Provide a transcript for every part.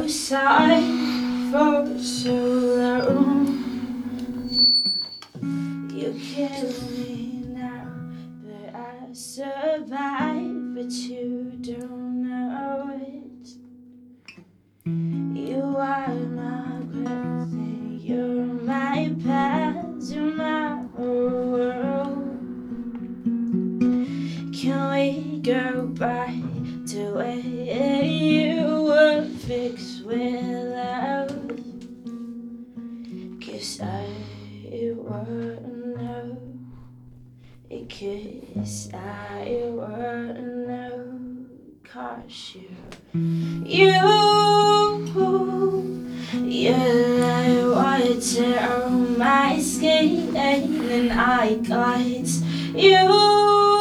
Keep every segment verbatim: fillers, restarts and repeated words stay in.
outside for so long. You kill me now, but I survive, but you don't know it. You are my present, you're my past, you're my whole world. Can we go back to where you were fixed with love? Cause I wouldn't know. Cause I wouldn't know. Cause you, you, you like water on my skin, and I got you.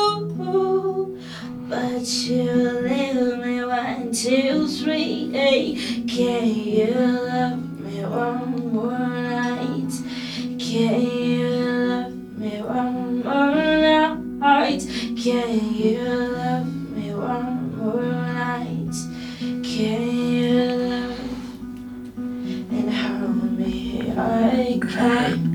But you leave me one, two, three, eight. Can you love me one more night? Can you love me one more night? Can you love me one more night? Can you love and hold me again?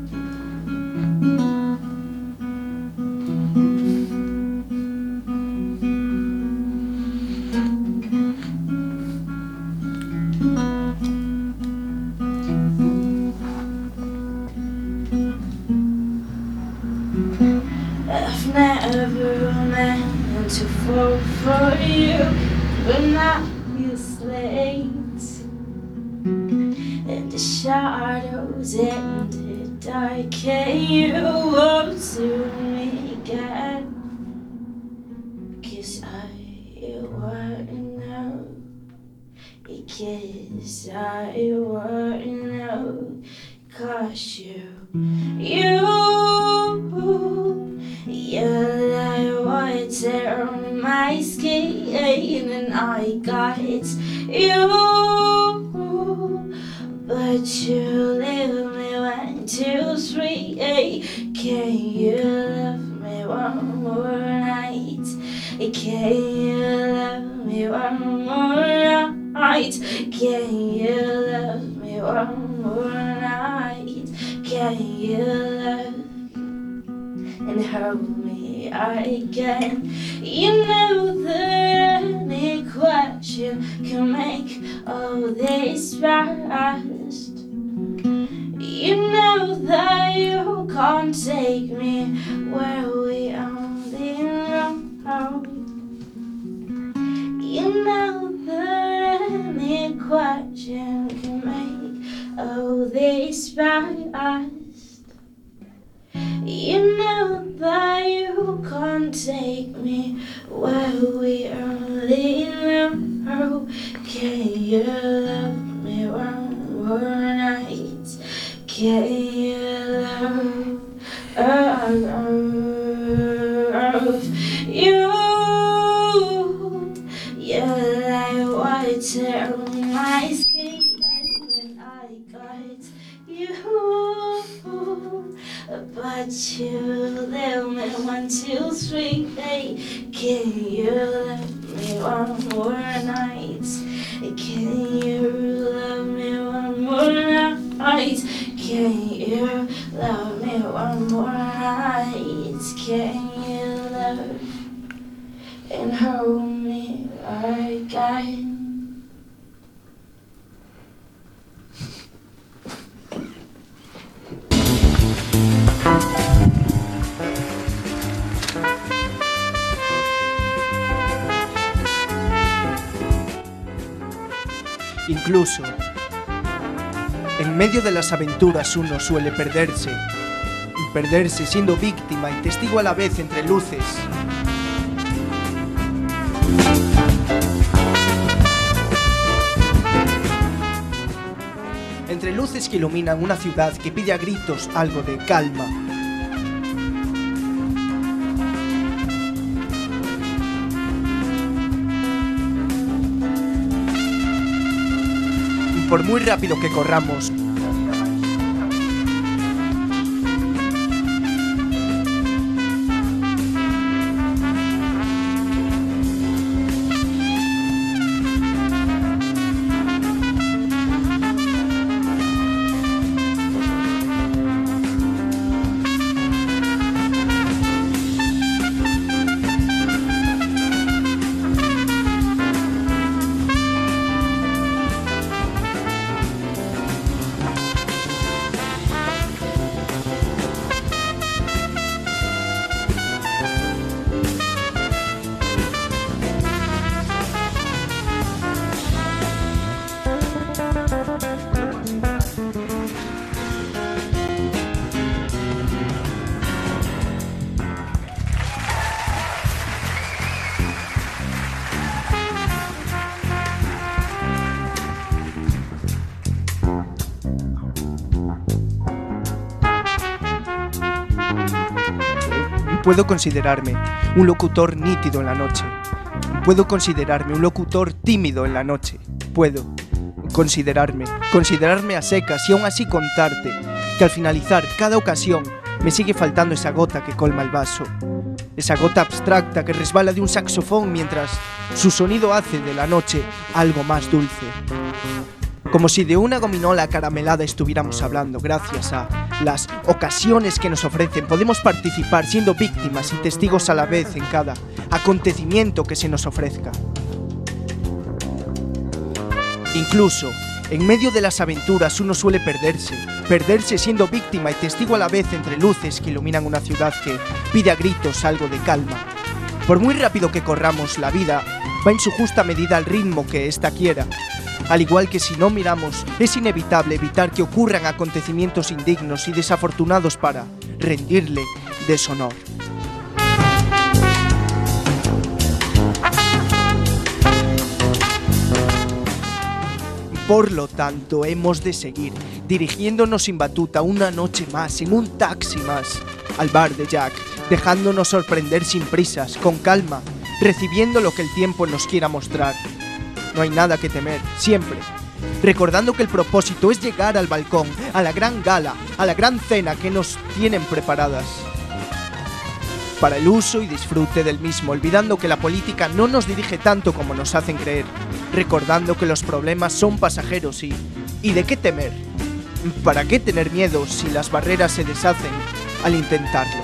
I've never meant to fall for you, but now you're late. And the shadows in the dark, can you walk to me again? Cause I wouldn't know. Cause I wouldn't know. Cause you, you you like water on my skin, and I got you. But you leave me one, two, three, eight. Can you love me one more night? Can you love me one more night? Can you love me one more night? Can you love and hold me again? You know that any question can make all this fast. You know that you can't take me where we only know. You know that any question can make all this fast. You know that you can't take me where we only know. Can you love me one more night? Can you love oh, oh, you? You like water on my skin, and I got you. But you leave me one, two, three, eight. Can you love me one more night? Can you love me one more night? Can you love me one more night? Can you love and hold me again? Incluso, en medio de las aventuras uno suele perderse, y perderse siendo víctima y testigo a la vez entre luces. Entre luces que iluminan una ciudad que pide a gritos algo de calma. Por muy rápido que corramos, Puedo considerarme un locutor nítido en la noche. Puedo considerarme un locutor tímido en la noche. Puedo considerarme, considerarme a secas y aún así contarte que al finalizar cada ocasión me sigue faltando esa gota que colma el vaso. Esa gota abstracta que resbala de un saxofón mientras su sonido hace de la noche algo más dulce. Como si de una gominola acaramelada estuviéramos hablando. Gracias a las ocasiones que nos ofrecen, podemos participar siendo víctimas y testigos a la vez en cada acontecimiento que se nos ofrezca. Incluso, en medio de las aventuras uno suele perderse, perderse siendo víctima y testigo a la vez entre luces que iluminan una ciudad que pide a gritos algo de calma. Por muy rápido que corramos, la vida va en su justa medida al ritmo que ésta quiera. Al igual que si no miramos, es inevitable evitar que ocurran acontecimientos indignos y desafortunados para rendirle deshonor. Por lo tanto, hemos de seguir dirigiéndonos sin batuta una noche más, en un taxi más, al bar de Jack, dejándonos sorprender sin prisas, con calma, recibiendo lo que el tiempo nos quiera mostrar. No hay nada que temer, siempre. Recordando que el propósito es llegar al balcón, a la gran gala, a la gran cena que nos tienen preparadas. Para el uso y disfrute del mismo, olvidando que la política no nos dirige tanto como nos hacen creer. Recordando que los problemas son pasajeros y... ¿Y de qué temer? ¿Para qué tener miedo si las barreras se deshacen al intentarlo?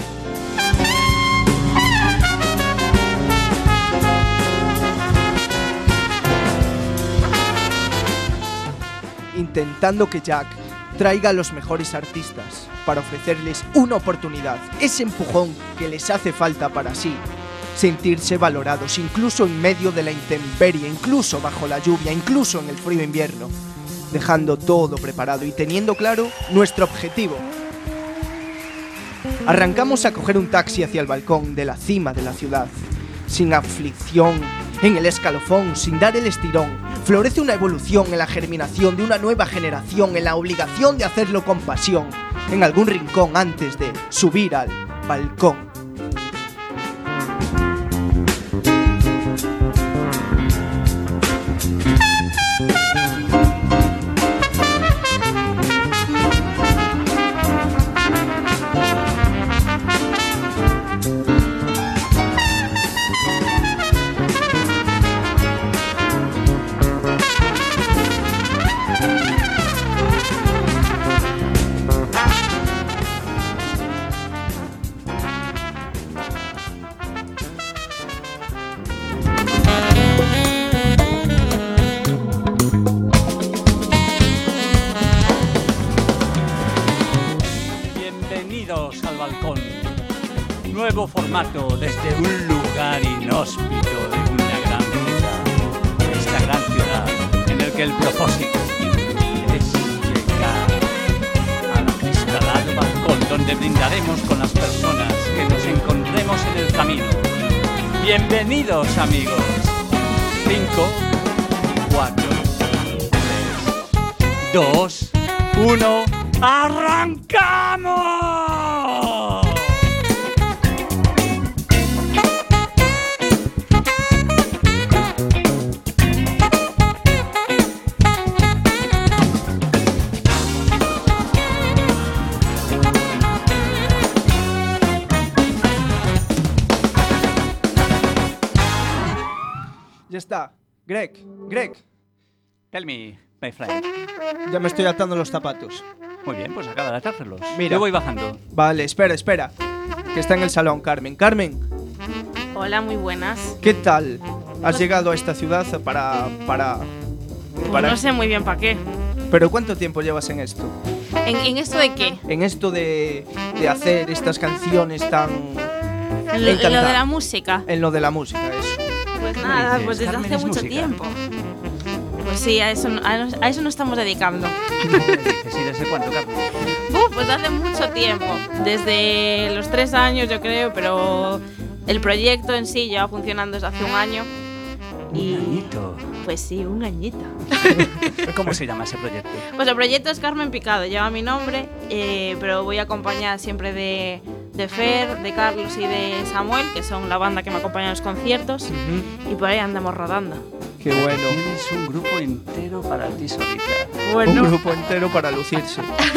Intentando que Jack traiga a los mejores artistas para ofrecerles una oportunidad, ese empujón que les hace falta para así sentirse valorados, incluso en medio de la intemperie, incluso bajo la lluvia, incluso en el frío invierno, dejando todo preparado y teniendo claro nuestro objetivo. Arrancamos a coger un taxi hacia el balcón de la cima de la ciudad, sin aflicción en el escalofón, sin dar el estirón. Florece una evolución en la germinación de una nueva generación, en la obligación de hacerlo con pasión, en algún rincón antes de subir al balcón. Nuevo formato desde un lugar inhóspito de una gran ciudad, esta gran ciudad en el que el propósito es llegar al acristalado balcón donde brindaremos con las personas que nos encontremos en el camino. Bienvenidos, amigos. cinco, cuatro, tres, dos, uno, ¡arrancamos! Ya está. Greg, Greg. Tell me, my friend. Ya me estoy atando los zapatos. Muy bien, pues acaba de atárselos. Mira. Yo voy bajando. Vale, espera, espera. Que está en el salón, Carmen. Carmen, Hola, muy buenas. ¿qué tal? ¿Has llegado a esta ciudad para... para... Pues para... no sé muy bien para qué. ¿Pero cuánto tiempo llevas en esto? ¿En, en esto de qué? En esto de, de hacer estas canciones tan... En lo, en lo encantadas. de la música. En lo de la música, eso. Pues ¿Qué nada, dices? pues desde Carmen hace es mucho música. tiempo. Pues sí, a eso, a, a eso nos estamos dedicando. Sí, ¿desde cuánto, Carlos? Uf, pues hace mucho tiempo. Desde los tres años, yo creo, pero el proyecto en sí lleva funcionando desde hace un año. Y, Un añito. Pues sí, un añito. ¿Cómo se llama ese proyecto? Pues el proyecto es Carmen Picado, lleva mi nombre, eh, pero voy acompañada siempre de, de Fer, de Carlos y de Samuel, que son la banda que me acompaña en los conciertos. Uh-huh. Y por ahí andamos rodando. Qué bueno. Tienes un grupo entero para ti solita. Bueno. Un grupo entero para lucirse.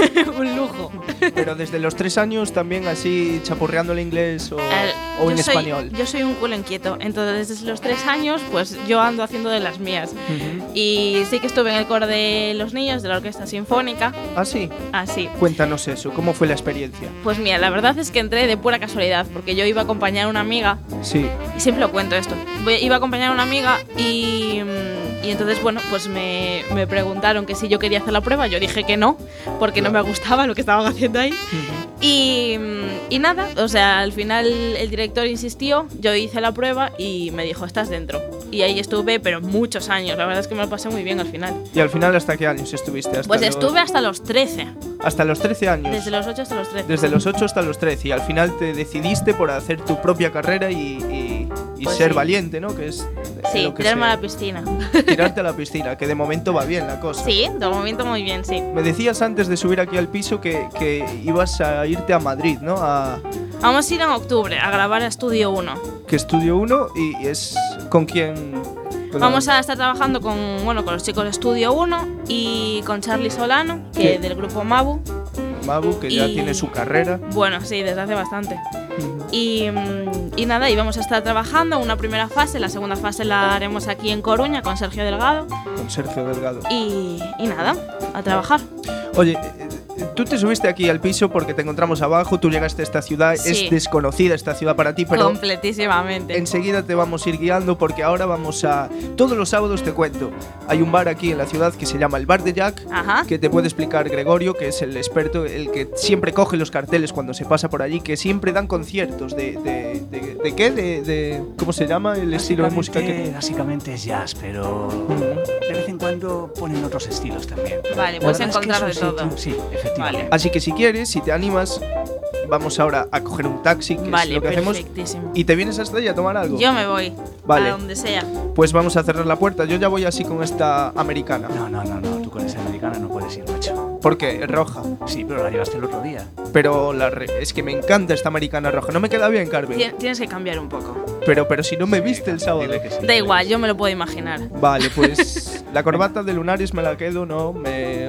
Un lujo. Pero desde los tres años también así chapurreando el inglés o, el, o en soy, español. Yo soy un culo inquieto, entonces desde los tres años pues yo ando haciendo de las mías. Uh-huh. Y sí que estuve en el coro de los niños de la Orquesta Sinfónica. ¿Ah, sí? Ah, sí. Cuéntanos eso, ¿cómo fue la experiencia? Pues mira, la verdad es que entré de pura casualidad, porque yo iba a acompañar a una amiga. Sí. Y siempre lo cuento esto. Iba a acompañar a una amiga y... Y entonces, bueno, pues me, me preguntaron que si yo quería hacer la prueba. Yo dije que no, porque no me gustaba lo que estaban haciendo ahí. Uh-huh. y, y nada, o sea, al final el director insistió, yo hice la prueba y me dijo, estás dentro. Y ahí estuve, pero muchos años. La verdad es que me lo pasé muy bien al final. ¿Y al final hasta qué años estuviste? Hasta pues los... estuve hasta los trece. ¿Hasta los trece años? Desde los ocho hasta los trece. Desde los ocho hasta los trece. Y al final te decidiste por hacer tu propia carrera y, y, y pues ser sí. valiente, ¿no? Que es sí, lo que tirarme sea. a la piscina. Tirarte a la piscina, que de momento va bien la cosa. Sí, de momento muy bien, sí. Me decías antes de subir aquí al piso que, que ibas a irte a Madrid, ¿no? A... Vamos a ir en octubre a grabar a Estudio uno. Que Estudio uno y es con quién... Con Vamos la... a estar trabajando con, bueno, con los chicos de Estudio uno y con Charlie Solano, que ¿Qué? del grupo Mabu. Mabu, que y... ya tiene su carrera. Bueno, sí, desde hace bastante. Uh-huh. y, y nada, y vamos a estar trabajando una primera fase, la segunda fase la haremos aquí en Coruña con Sergio Delgado. Con Sergio Delgado. Y, y nada, a trabajar. Oye, tú te subiste aquí al piso porque te encontramos abajo, tú llegaste a esta ciudad, sí. Es desconocida esta ciudad para ti, pero completísimamente. Enseguida te vamos a ir guiando porque ahora vamos a... Todos los sábados te cuento, hay un bar aquí en la ciudad que se llama el Bar de Jack, Ajá. que te puede explicar Gregorio, que es el experto, el que siempre coge los carteles cuando se pasa por allí, que siempre dan conciertos de... ¿De, de, de qué? De, de, ¿Cómo se llama el estilo de música que...? Básicamente es jazz, pero de vez en cuando ponen otros estilos también. Vale, puedes encontrar de todo. Sí, efectivamente. Vale. Así que si quieres, si te animas, vamos ahora a coger un taxi, que vale, es lo que hacemos. Y te vienes hasta allí a tomar algo. Yo me voy. Vale. A donde sea. Pues vamos a cerrar la puerta. Yo ya voy así con esta americana. No, no, no, no. Tú con esa americana no puedes ir, macho. ¿Por qué? Es roja. Sí, pero la llevaste el otro día. Pero la re... es que me encanta esta americana roja. No me queda bien, Carmen. Tien- tienes que cambiar un poco. Pero, pero si no me viste sí, el sábado. Que sí, da igual, yo me lo puedo imaginar. Vale, pues la corbata de lunares me la quedo, no me...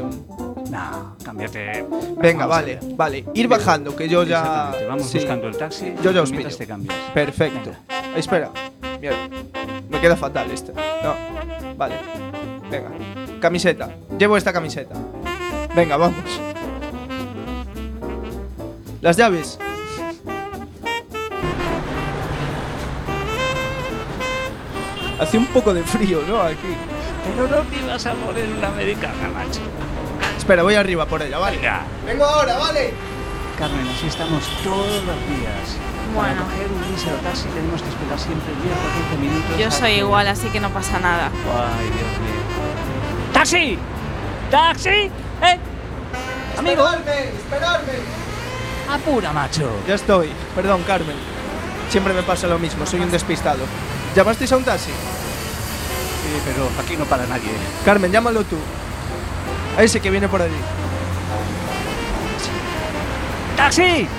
No, cámbiate. Venga, vale, vale. Ir bajando, que yo ya... Vamos sí. buscando el taxi. Yo ya os pido. Te cambias. Perfecto. Venga. Espera. Mierda. Me queda fatal esta. No. Vale. Venga. Camiseta. Llevo esta camiseta. Venga, vamos. Las llaves. Hace un poco de frío, ¿no? Aquí. Pero no te ibas a poner una americana, macho. Espera, voy arriba por ella, ¿vale? Venga. Vengo ahora, ¿vale? Carmen, así estamos todos los días. Bueno. Para coger un diesel o taxi tenemos que esperar siempre diez o quince minutos. Yo soy igual, así que no pasa nada. Ay, Dios mío. ¡Taxi! ¡Taxi! ¿Eh? ¡Amigo! ¡Esperadme! ¡Esperadme! ¡Apura, macho! Ya estoy. Perdón, Carmen. Siempre me pasa lo mismo, soy un despistado. ¿Llamasteis a un taxi? Sí, pero aquí no para nadie. Carmen, llámalo tú. A ese que viene por allí. ¡Taxi! ¡Ey!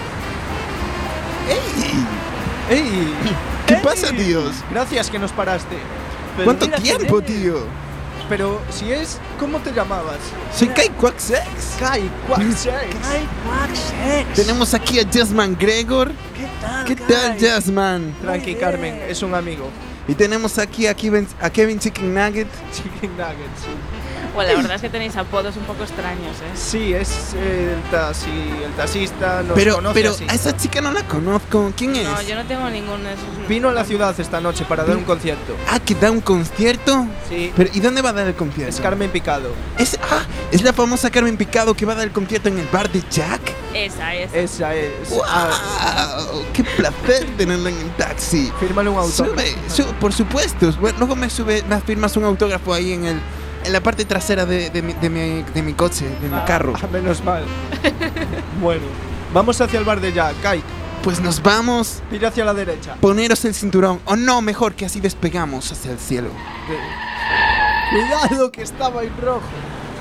¡Ey! ¿Qué ¡Ey! pasa, tíos? Gracias que nos paraste. Pero ¿Cuánto mira tiempo, quién es. tío? Pero si es... ¿Cómo te llamabas? Soy Kai Quacksex. Kai Quacksex. ¡Ay, Quacksex! Tenemos aquí a Jazzman Gregor. ¿Qué tal, ¿Qué Kai? tal, Jazzman? Tranqui, Carmen, es un amigo. Y tenemos aquí a Kevin, a Kevin Chicken Nugget. Chicken Nuggets. Bueno, la verdad es que tenéis apodos un poco extraños, ¿eh? Sí, es el taxi, el taxista, nos Pero, conoce pero así. a esa chica no la conozco. ¿Quién es? No, yo no tengo ninguno de esos. Vino a la ciudad esta noche para dar un concierto. Ah, que da un concierto. Sí. Pero, ¿y dónde va a dar el concierto? Es Carmen Picado. Es, ah, es la famosa Carmen Picado que va a dar el concierto en el bar de Jack. Esa, esa. Esa es. ¡Wow! Ah, ¡Qué placer tenerla en el taxi! fírmale un autógrafo. Sube, sube, por supuesto. Bueno, luego me sube, me firmas un autógrafo ahí en el, en la parte trasera de, de, mi, de, mi, de mi coche, de mi Ah, carro. ah, menos mal. Bueno, vamos hacia el bar de Jack, Kai. Pues nos vamos. Tira hacia la derecha. Poneros el cinturón. O no, mejor que así despegamos hacia el cielo. Cuidado que estaba en rojo.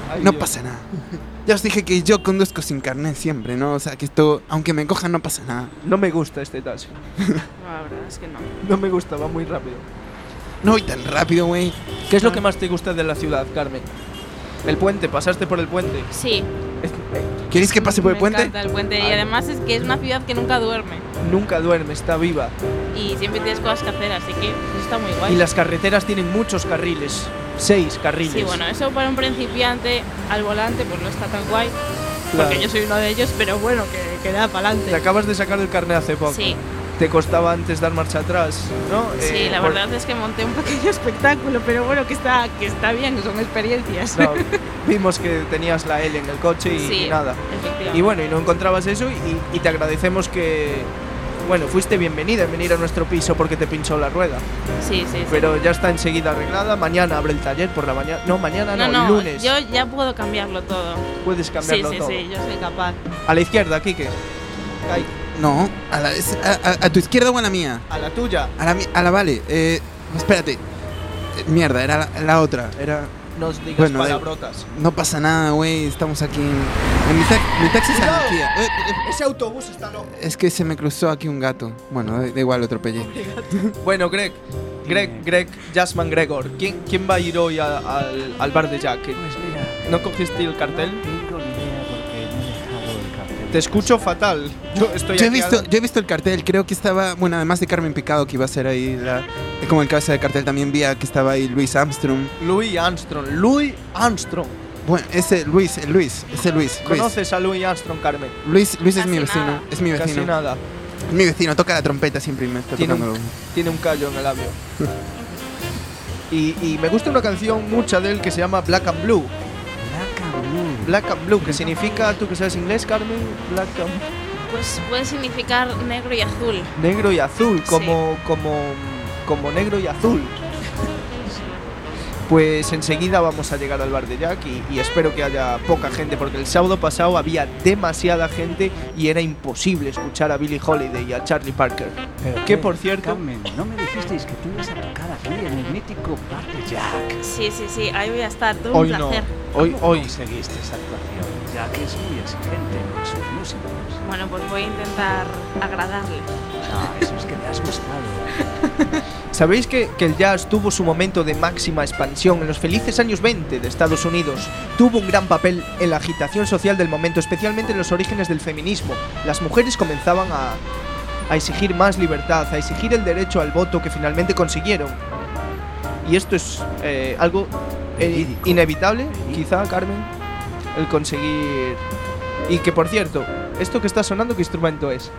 Ay, no Dios. pasa nada. Ya os dije que yo conduzco sin carnet siempre, ¿no? O sea, que esto, aunque me cojan, no pasa nada. No me gusta este taxi. No, la verdad es que no. No me gusta, va muy rápido. No voy tan rápido, güey. ¿Qué es lo que más te gusta de la ciudad, Carmen? El puente, pasaste por el puente. Sí. Es- eh, ¿Queréis que pase por el Me puente? encanta el puente. Y Ay. además es que es una ciudad que nunca duerme. nunca duerme, está viva. Y siempre tienes cosas que hacer, así que eso está muy guay. Y las carreteras tienen muchos carriles. Seis carriles. Sí, bueno, eso para un principiante al volante pues no está tan guay. Claro. Porque yo soy uno de ellos, pero bueno, que, que da para Te adelante. acabas de sacar el carnet hace poco. Sí, Te costaba antes dar marcha atrás, ¿no? sí, Eh, la por- verdad es que monté un pequeño espectáculo, pero bueno, que está, que está bien, son experiencias. No, vimos que tenías la L en el coche y, Sí, y nada. efectivamente. Y bueno, y no encontrabas eso y, y te agradecemos que, bueno, fuiste bienvenida en venir a nuestro piso porque te pinchó la rueda. Sí, sí, sí. Pero ya está enseguida arreglada. Mañana abre el taller por la mañana. No, mañana no, no, el no, lunes. yo ya puedo cambiarlo todo. Puedes Sí, cambiarlo sí, todo. sí, yo soy capaz. A la izquierda, Kike. Ay, No, a, la, es- a, a- a tu izquierda o a la mía. a la tuya. A la, mi- a la vale. Eh, espérate. Eh, mierda, era la, la otra. Era. No os digas Bueno, da- palabrotas. No pasa nada, güey. Estamos aquí en. en mi, ta- mi taxi es Cuidado. anarquía. Eh, eh, Ese autobús está loco. es que se me cruzó aquí un gato. Bueno, da, da igual, lo atropellé. Bueno, Greg. Greg, Greg, Jasmine Gregor. ¿Quién, quién va a ir hoy a- al, al bar de Jack? Pues mira, ¿No cogiste el cartel? no tengo ni idea porque me he dejado el cartel. Te escucho fatal. Yo estoy Yo he, aquí visto, al- yo he visto el cartel, creo que estaba, bueno, además de Carmen Picado, que iba a ser ahí, la, como el cabeza de cartel, también vi a que estaba ahí Luis Armstrong. Louis Armstrong. Louis Armstrong. Bueno, ese Luis, el Luis, ese Luis. Luis, ¿Conoces a Louis Armstrong, Carmen? Luis, Luis es mi Casi vecino, nada. es mi Casi vecino. nada. Es mi vecino, toca la trompeta siempre y me está Tiene tocando. un, tiene un callo en el labio. y, y me gusta una canción mucha de él que se llama Black and Blue. Black and Blue. Black and Blue, que significa, tú que sabes inglés, Carmen, Black and Pues puede significar negro y azul. negro y azul, como, como, como negro y azul. Pues enseguida vamos a llegar al bar de Jack y, y espero que haya poca gente porque el sábado pasado había demasiada gente y era imposible escuchar a Billie Holiday y a Charlie Parker. Pero Que qué, por cierto, Carmen, no me dijisteis que tú ibas a tocar aquí en el mítico bar de Jack. Sí, sí, sí, ahí voy a estar, todo hoy un no, placer. hoy, ¿Cómo hoy. conseguiste esa actuación? Jack es muy exigente con sus músicos. Bueno, pues voy a intentar agradarle. No, eso es que te has gustado. ¿Sabéis que, que el jazz tuvo su momento de máxima expansión en los felices años veinte de Estados Unidos? Tuvo un gran papel en la agitación social del momento, especialmente en los orígenes del feminismo. Las mujeres comenzaban a, a exigir más libertad, a exigir el derecho al voto que finalmente consiguieron. Y esto es eh, algo eh, Verídico. inevitable, Verídico. quizá, Carmen, el conseguir... Y que, por cierto, esto que está sonando, ¿qué instrumento es?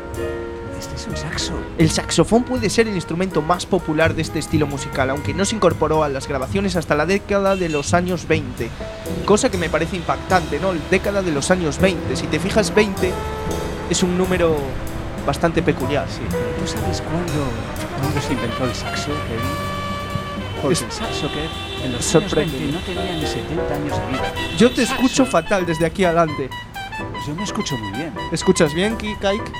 Este es un saxo. El saxofón puede ser el instrumento más popular de este estilo musical, aunque no se incorporó a las grabaciones hasta la década de los años veinte. Cosa que me parece impactante, ¿no? La década de los años veinte. Si te fijas, veinte es un número bastante peculiar. Sí, pero ¿tú sabes cuándo, cuándo se inventó el saxo, Kevin? Porque Es- el saxo, que en los años sorprende. veinte no tenía ni setenta años de vida. Yo te Saxo. escucho fatal desde aquí adelante. Pues yo me escucho muy bien. ¿Escuchas bien, Ki- Kaik?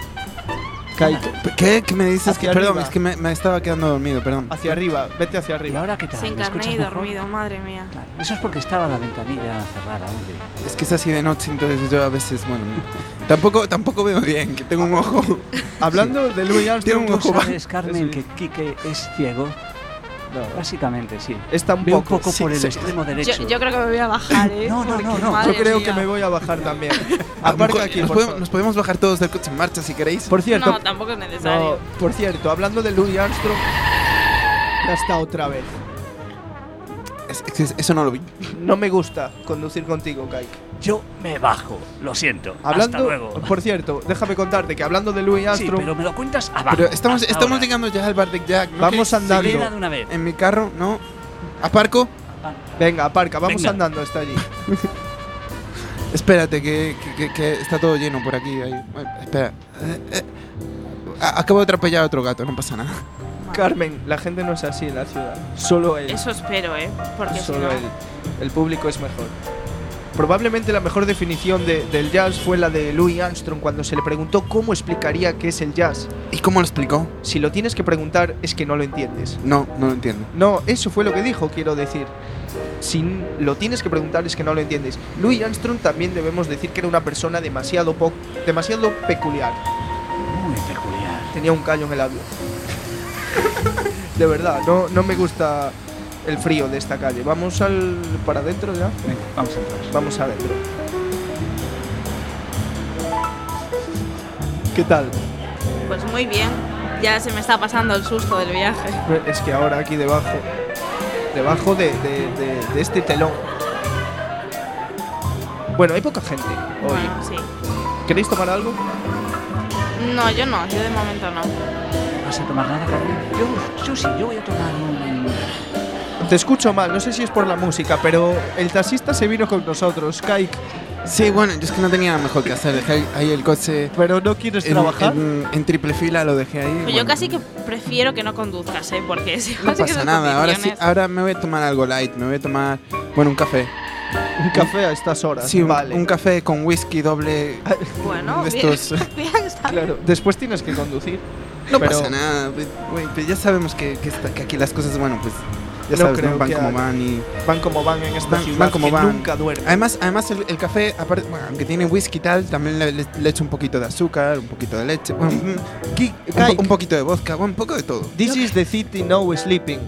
Kaik, ¿Qué? ¿Qué me dices? Hacia Que, perdón, arriba. es que me, me estaba quedando dormido, perdón. hacia arriba, vete hacia ¿Y arriba. ahora qué tal? Sin ¿Me carné escuchas y mejor? dormido, madre mía. Claro, eso es porque estaba la ventanilla cerrada, hombre. Es que es así de noche, entonces yo a veces, bueno, tampoco, tampoco veo bien, que tengo un ojo. Hablando de Louis Armstrong, Tiene un ¿Tú ojo sabes, Carmen, Sí. que Quique es ciego? No, Básicamente, sí. está un Ve un poco. poco sí, por el sí. extremo derecho. Yo, yo creo que me voy a bajar, ¿eh? No, no, Porque, no, no. madre Yo creo mía. que me voy a bajar también. A lo Aparca mejor aquí, nos, por podemos, favor. nos podemos bajar todos del coche en marcha si queréis. Por cierto, No, tampoco es no, necesario. por cierto, hablando de Louis Armstrong, ya está otra vez. Es- es- eso no lo vi. No me gusta conducir contigo, Kaik. Yo me bajo, lo siento. Hablando, Hasta luego. por cierto, déjame contarte que hablando de Louis Sí, Armstrong, pero me lo cuentas abajo. Pero estamos, hasta estamos ahora. llegando ya al bar de Jack. ¿no? Vamos Que- andando. Acelera de una vez. En mi carro, ¿no? ¿Aparco? venga, aparca, vamos Venga. andando hasta allí. Espérate, que, que- que- que está todo lleno por aquí. ahí. Bueno, espera. Eh, eh. A- Acabo de atropellar a otro gato, no pasa nada. Carmen, la gente no es así en la ciudad. Solo él. Eso espero, ¿eh? Porque si Solo no... él. El público es mejor. Probablemente la mejor definición de- del jazz fue la de Louis Armstrong cuando se le preguntó cómo explicaría qué es el jazz. ¿Y cómo lo explicó? Si lo tienes que preguntar es que no lo entiendes. No, no lo entiendo. No, eso fue lo que dijo, quiero decir. si lo tienes que preguntar es que no lo entiendes. Louis Armstrong también debemos decir que era una persona demasiado, po demasiado peculiar. Muy peculiar. Tenía un callo en el labio. De verdad, no, no me gusta el frío de esta calle. Vamos al para adentro ya. Venga, vamos a entrar. Vamos adentro. ¿Qué tal? Pues muy bien. Ya se me está pasando el susto del viaje. Es que ahora aquí debajo, debajo de, de, de, de este telón. Bueno, hay poca gente hoy. Bueno, sí. ¿Queréis tomar algo? No, yo no, yo de momento no. ¿Vas a tomar nada, Carmen? Yo, yo sí, yo voy a tomar un... Te escucho mal, no sé si es por la música, pero el taxista se vino con nosotros, Kaik. Sí, bueno, yo es que no tenía nada mejor que hacer. Dejé ahí el coche ¿Pero no quieres en, trabajar? en, en triple fila, lo dejé ahí. Pues yo casi que prefiero que no conduzcas, ¿eh? Porque si No vas a que pasa esas nada, ahora sí, condiciones- ahora me voy a tomar algo light, me voy a tomar, bueno, un café. Un café a estas horas. Sí, un, vale. un café con whisky doble. Bueno, de bien, estos. bien, está bien. Claro, después tienes que conducir. No pero pasa nada, pues, güey, pues ya sabemos que, que, esta- que aquí las cosas, bueno, pues ya No sabes, creo ¿no? Van que como haga. van y... Van como van en esta Van, ciudad van como que van. nunca duerme. Además, además el, el café, aparte, bueno, aunque tiene whisky y tal, también le, le, le echo un poquito de azúcar, un poquito de leche, bueno, mm, Ki- un, Kaik, po- un poquito de vodka, bueno, un poco de todo. this is the city no sleeping.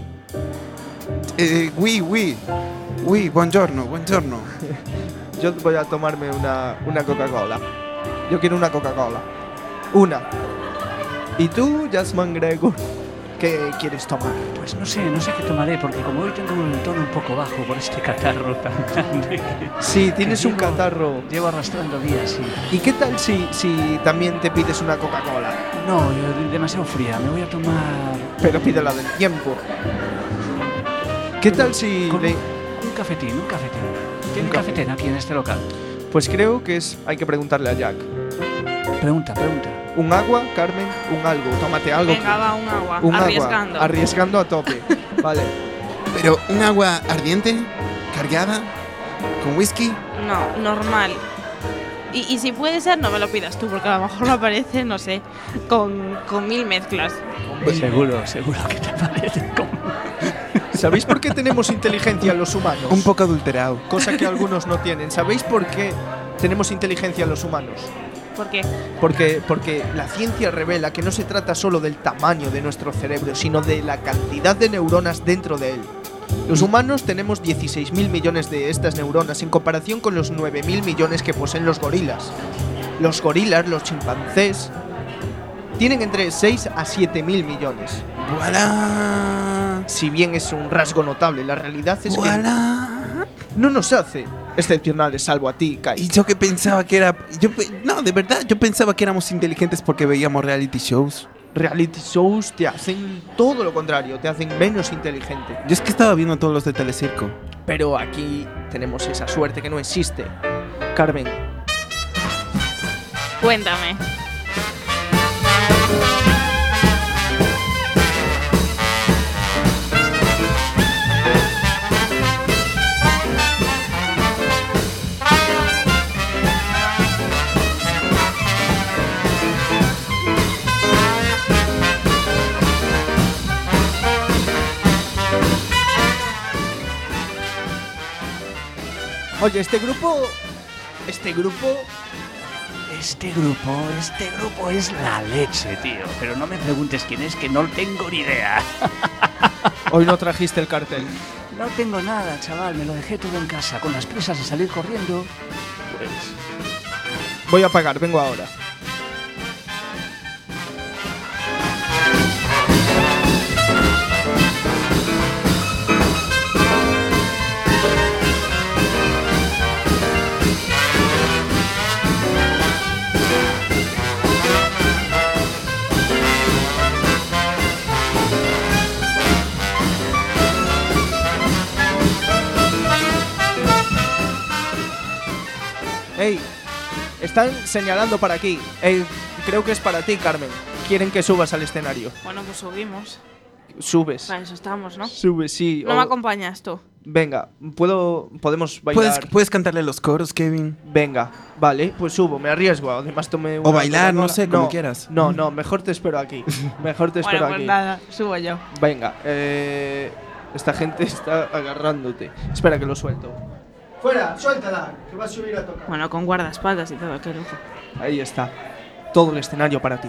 Eh, oui, oui, oui, buongiorno, buongiorno. Yo voy a tomarme una, una Coca-Cola. Yo quiero una Coca-Cola. Una. ¿Y tú, Jasmine Gregor? ¿Qué quieres tomar? Pues no sé, no sé qué tomaré, porque como hoy tengo el tono un poco bajo por este catarro tan grande que, Sí, tienes que un llevo- catarro. llevo arrastrando días, sí. ¿Y qué tal si, si también te pides una Coca-Cola? No, yo- demasiado fría, me voy a tomar Pero pídela del tiempo. ¿Qué tal si con le- un cafetín, un cafetín. ¿Tiene Un café. cafetén aquí en este local? Pues creo que es hay que preguntarle a Jack. Pregunta, pregunta. ¿Un agua, Carmen? ¿Un algo? Tómate algo. Venga, va, un agua. Un arriesgando. agua. Arriesgando a tope. Vale. Pero un agua ardiente, cargada, con whisky. No, normal. Y, y si puede ser, no me lo pidas tú, porque a lo mejor me aparece, no sé, con, con mil mezclas. Pues seguro, seguro que te parece como... ¿Sabéis por qué tenemos inteligencia los humanos? Un poco adulterado. Cosa que algunos no tienen. ¿Sabéis por qué tenemos inteligencia los humanos? ¿Por qué? Porque, porque la ciencia revela que no se trata solo del tamaño de nuestro cerebro, sino de la cantidad de neuronas dentro de él. Los humanos tenemos dieciséis mil millones de estas neuronas en comparación con los nueve mil millones que poseen los gorilas. Los gorilas, los chimpancés, tienen entre seis a siete mil millones. ¡Voilà! Si bien es un rasgo notable, la realidad es que ¡Voilà! no nos hace excepcionales, salvo a ti, Kai. Y yo que pensaba que era... Yo, pe- no, de verdad, yo pensaba que éramos inteligentes porque veíamos reality shows. Reality shows te hacen todo lo contrario, te hacen menos inteligente. Yo es que estaba viendo todos los de Telecirco. Pero aquí tenemos esa suerte que no existe. Carmen, Cuéntame. oye, este grupo... Este grupo... Este grupo, este grupo es la leche, tío. Pero no me preguntes quién es, que no tengo ni idea. Hoy no trajiste el cartel. No tengo nada, chaval, me lo dejé todo en casa. Con las prisas de salir corriendo, pues... Voy a pagar, vengo ahora. Ey, están señalando para aquí. Ey, creo que es para ti, Carmen. Quieren que subas al escenario. Bueno, pues subimos. Subes. Para eso estamos, ¿no? Subes, sí. No o- me acompañas tú. Venga, puedo, podemos bailar. ¿Puedes, puedes cantarle los coros, Kevin? Venga, vale, pues subo, me arriesgo. Además tomé O una bailar, no Coca-Cola. sé, como quieras. No, no, mejor te espero aquí. Mejor te espero Bueno, pues aquí. nada, subo yo. Venga, eh, Esta gente está agarrándote. Espera que lo suelto. ¡Fuera! ¡Suéltala! Que vas a subir a tocar. Bueno, con guardaespaldas y todo, qué loco. Ahí está. Todo el escenario para ti.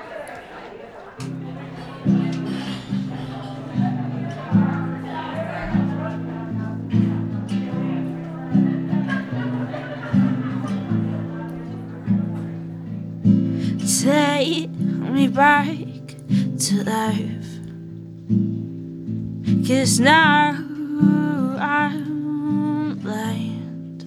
Take me back to life, 'cause now I'm blind.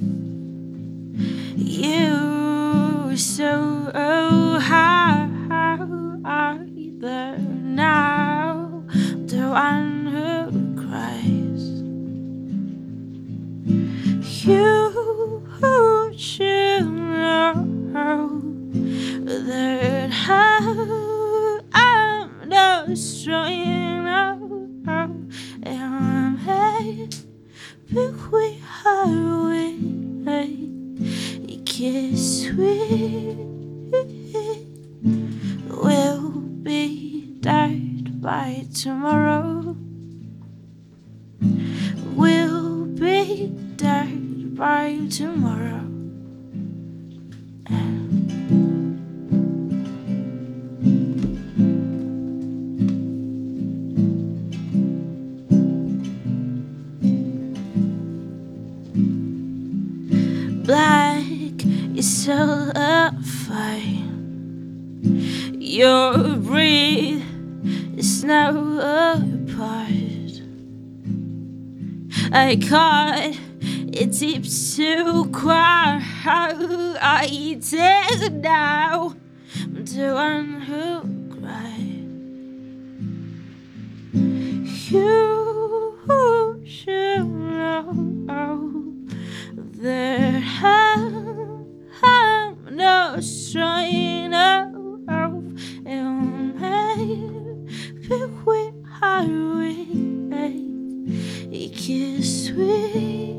You so high there now, the one who cries. You should know that I'm not strong enough, and I'm happy we are we, kiss we will be dead by tomorrow. We'll be dead by tomorrow. Black is so fine. Your breath is now apart. I caught it deep too quiet. I take now the one who cried. You should know that I'm not strong enough, and maybe we are weak, because we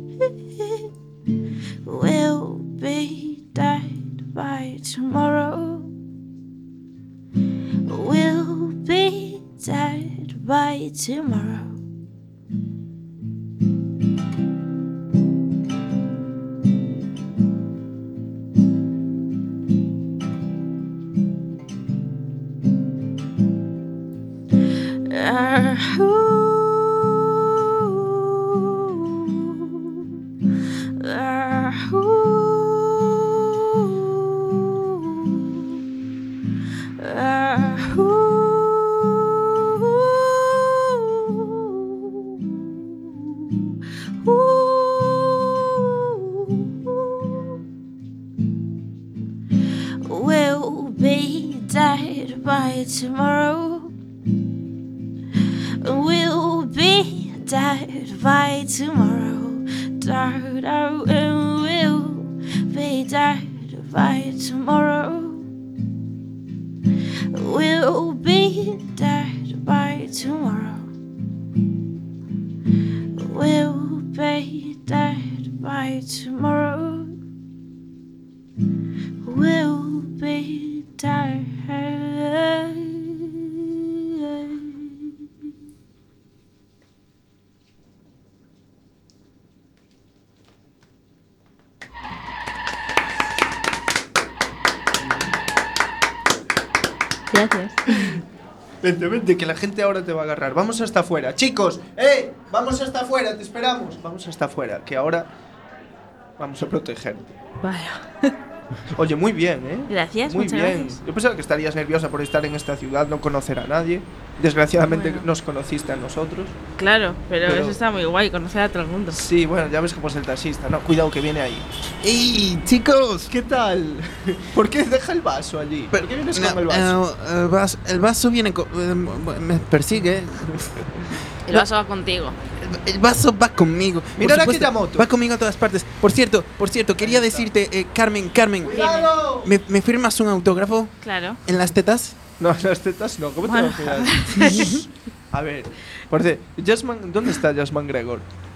will be dead by tomorrow. We'll be dead by tomorrow. We'll be dead by tomorrow. We'll be dead by tomorrow. Died out and we'll be dead by tomorrow. We'll be dead by tomorrow. We'll be dead by tomorrow. We'll be dead. Gracias. Vente, vente, que la gente ahora te va a agarrar. Vamos hasta afuera. Chicos, ¡eh! Vamos hasta afuera, te esperamos. Vamos hasta afuera, que ahora vamos a protegerte. Vaya. Oye, muy bien, ¿eh? Gracias, muy muchas bien. gracias. Yo pensaba que estarías nerviosa por estar en esta ciudad, no conocer a nadie. Desgraciadamente Bueno. nos conociste a nosotros. Claro, pero, Pero- eso está muy guay, conocer a todo el mundo. Sí, bueno, ya ves cómo es el taxista. No, cuidado que viene ahí. ¡Ey, chicos! ¿Qué tal? ¿Por qué deja el vaso allí? ¿Por qué vienes con el vaso? Eh, el vaso? El vaso viene con, eh, me persigue. El vaso va contigo. El, el vaso va conmigo. Por Mira supuesto, aquella moto. Va conmigo a todas partes. Por cierto, por cierto, quería decirte, eh, Carmen, Carmen, ¡Cuidado! ¿me, ¿me firmas un autógrafo Claro. en las tetas? No, las tetas no. ¿Cómo te Bueno. vas a mirar? A ver, por cierto, Jasmine, ¿dónde está Jasmine Gregor?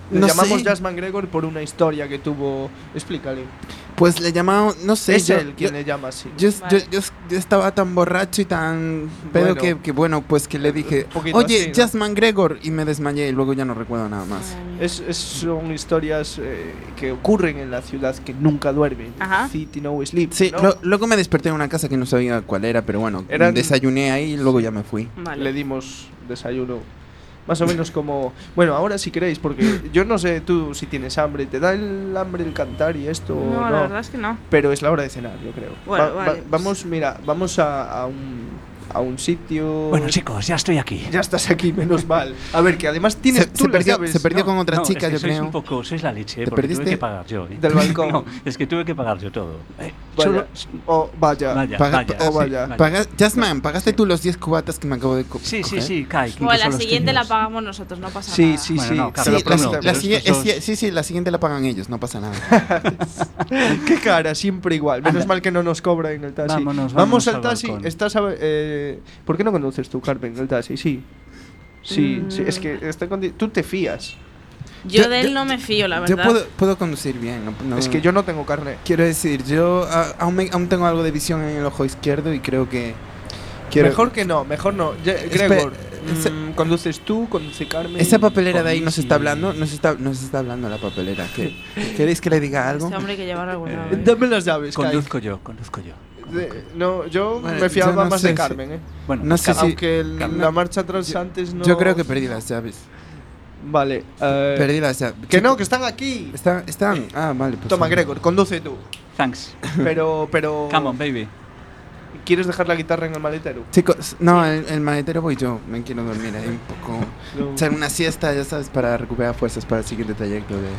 Le No llamamos sé. Jazz McGregor por una historia que tuvo. Explícale. Pues le llamamos, no sé. Es yo, él quien yo- le llama así. Yo, Vale. yo, yo, yo estaba tan borracho y tan pedo Bueno. que, que, bueno, pues que le dije, Un poquito oye, así, ¿no? Jasmine Gregor, y me desmayé y luego ya no recuerdo nada más. Es, es- son historias eh, que ocurren en la ciudad que nunca duermen. Ajá. City no sleep. Sí, ¿no? lo- luego me desperté en una casa que no sabía cuál era, pero bueno, Eran- desayuné ahí y luego ya me fui. Vale. Le dimos desayuno. Más o menos como. Bueno, ahora si queréis, porque yo no sé tú si tienes hambre. ¿Te da el hambre el cantar y esto? o No, no? la verdad es que no. Pero es la hora de cenar, yo creo. Bueno, Va- va- vale, pues. vamos, mira, vamos a, a un, a un sitio. Bueno, chicos, ya estoy aquí. Ya estás aquí, menos mal. A ver, que además tienes Se, tú se las perdió, llaves se perdió No, con otra no, chica, es que yo sois creo. un poco, sois la leche, ¿Te porque perdiste? tuve que pagar yo. ¿eh? del balcón. No, es que tuve que pagar yo todo. Eh, Vaya. solo- Oh, vaya. vaya, Paga- vaya, oh, sí, vaya. Paga- Jasmine, ¿pagaste tú los diez cubatas que me acabo de co- Sí, sí, coger? sí, Kai. que Bueno, incluso la los siguiente la tuyos. pagamos nosotros, no pasa Sí, nada. sí, Bueno, sí. no, te claro, Sí, lo la, pero prometo. no, la pero sigui- estos es- dos- sí, sí, la siguiente la pagan ellos, no pasa nada. Qué cara, siempre igual. Menos Anda. mal que no nos cobra en el taxi. Vámonos, Vamos vámonos al al taxi. balcón. Estás a, eh, ¿Por qué no conduces tú, Carmen, el taxi? Sí. Sí, sí, es que está condi- tú te fías. Yo Yo- de él yo- no me fío, la Yo verdad. puedo, puedo conducir bien. No, no- Es que yo no tengo carne. Quiero decir, yo ah, aún, me- aún tengo algo de visión en el ojo izquierdo y creo que... quiero- Mejor que no, mejor no. Ya- Espera, Gregor, esa- mm, conduces tú, conduce Carmen. Esa papelera de ahí Con nos Luis está y- hablando, nos está, nos está hablando la papelera. ¿Qué- ¿Queréis que le diga algo? Este hombre hay que llevarlo a algún lado. Eh, ¿eh? Dame las llaves, Kai. Conduzco yo, conduzco yo. De- no, yo Bueno, me fiaba yo no más sé de si- Carmen, ¿eh? Bueno, No pues sé Ca- si- Aunque el- Carmen- la marcha atrás yo- antes no. Yo creo que perdí las llaves. Vale. eh, Perdí las llaves. que Chico, no, que están aquí. ¿Están? ¿Están? Ah, vale. Pues Toma, sí. Gregor, conduce tú. Thanks. Pero, pero. Come on, baby. ¿Quieres dejar la guitarra en el maletero? Chicos, no, el, el maletero voy yo. Me quiero dormir ahí un poco. No. Echar una siesta, ya sabes, para recuperar fuerzas para el siguiente trayecto de...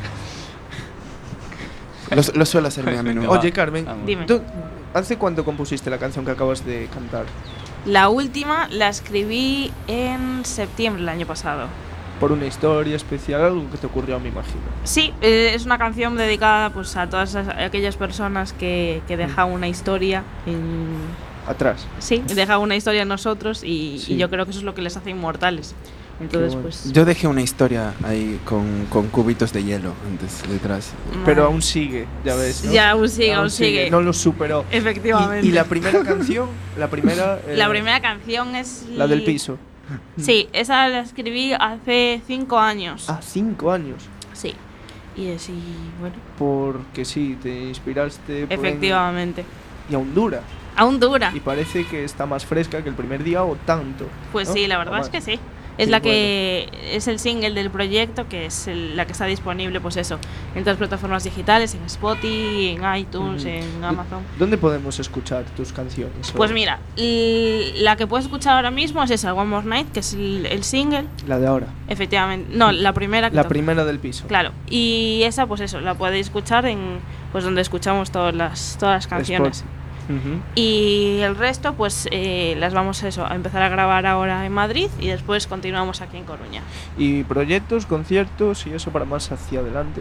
Lo, lo suelo hacer muy a menudo. Oye, Carmen, Vamos. Dime. ¿tú ¿hace cuánto compusiste la canción que acabas de cantar? La última la escribí en septiembre del año pasado. Por una historia especial, algo que te ocurrió, me imagino. Sí, eh, es una canción dedicada pues, a todas esas- aquellas personas que, que dejan una historia en... Atrás. Sí, dejan una historia en nosotros y, Sí. y yo creo que eso es lo que les hace inmortales. Entonces, Qué bueno. pues... Yo dejé una historia ahí con, con cubitos de hielo antes, detrás. Pero madre. aún sigue, ya ves. ¿no? Ya, aún sigue, aún sigue. No lo superó. Efectivamente. Y, y la primera canción, la primera. eh, La primera canción es... La del piso. Sí, esa la escribí hace cinco años. Ah, cinco años. Sí. Y así, bueno, Porque sí, te inspiraste. por en- efectivamente. Y aún dura. Aún dura. Y parece que está más fresca que el primer día o tanto. Pues ¿no? sí, la O verdad es más. que sí. Es Qué la que es el single del proyecto, que es el- la que está disponible, pues eso, en todas las plataformas digitales, en Spotify, en iTunes, Ujú. en Amazon. ¿Dónde podemos escuchar tus canciones? Pues O mira, l- la que puedes escuchar ahora mismo es esa, One More Night, que es el, el single, La de ahora. efectivamente. No, la primera que La toca. primera del piso. Claro. Y esa, pues eso, la podéis escuchar en pues donde escuchamos todas las todas las canciones. Spotify. Ujú. Y el resto, pues eh, las vamos a, eso, a empezar a grabar ahora en Madrid y después continuamos aquí en Coruña. Y proyectos, conciertos y eso para más hacia adelante.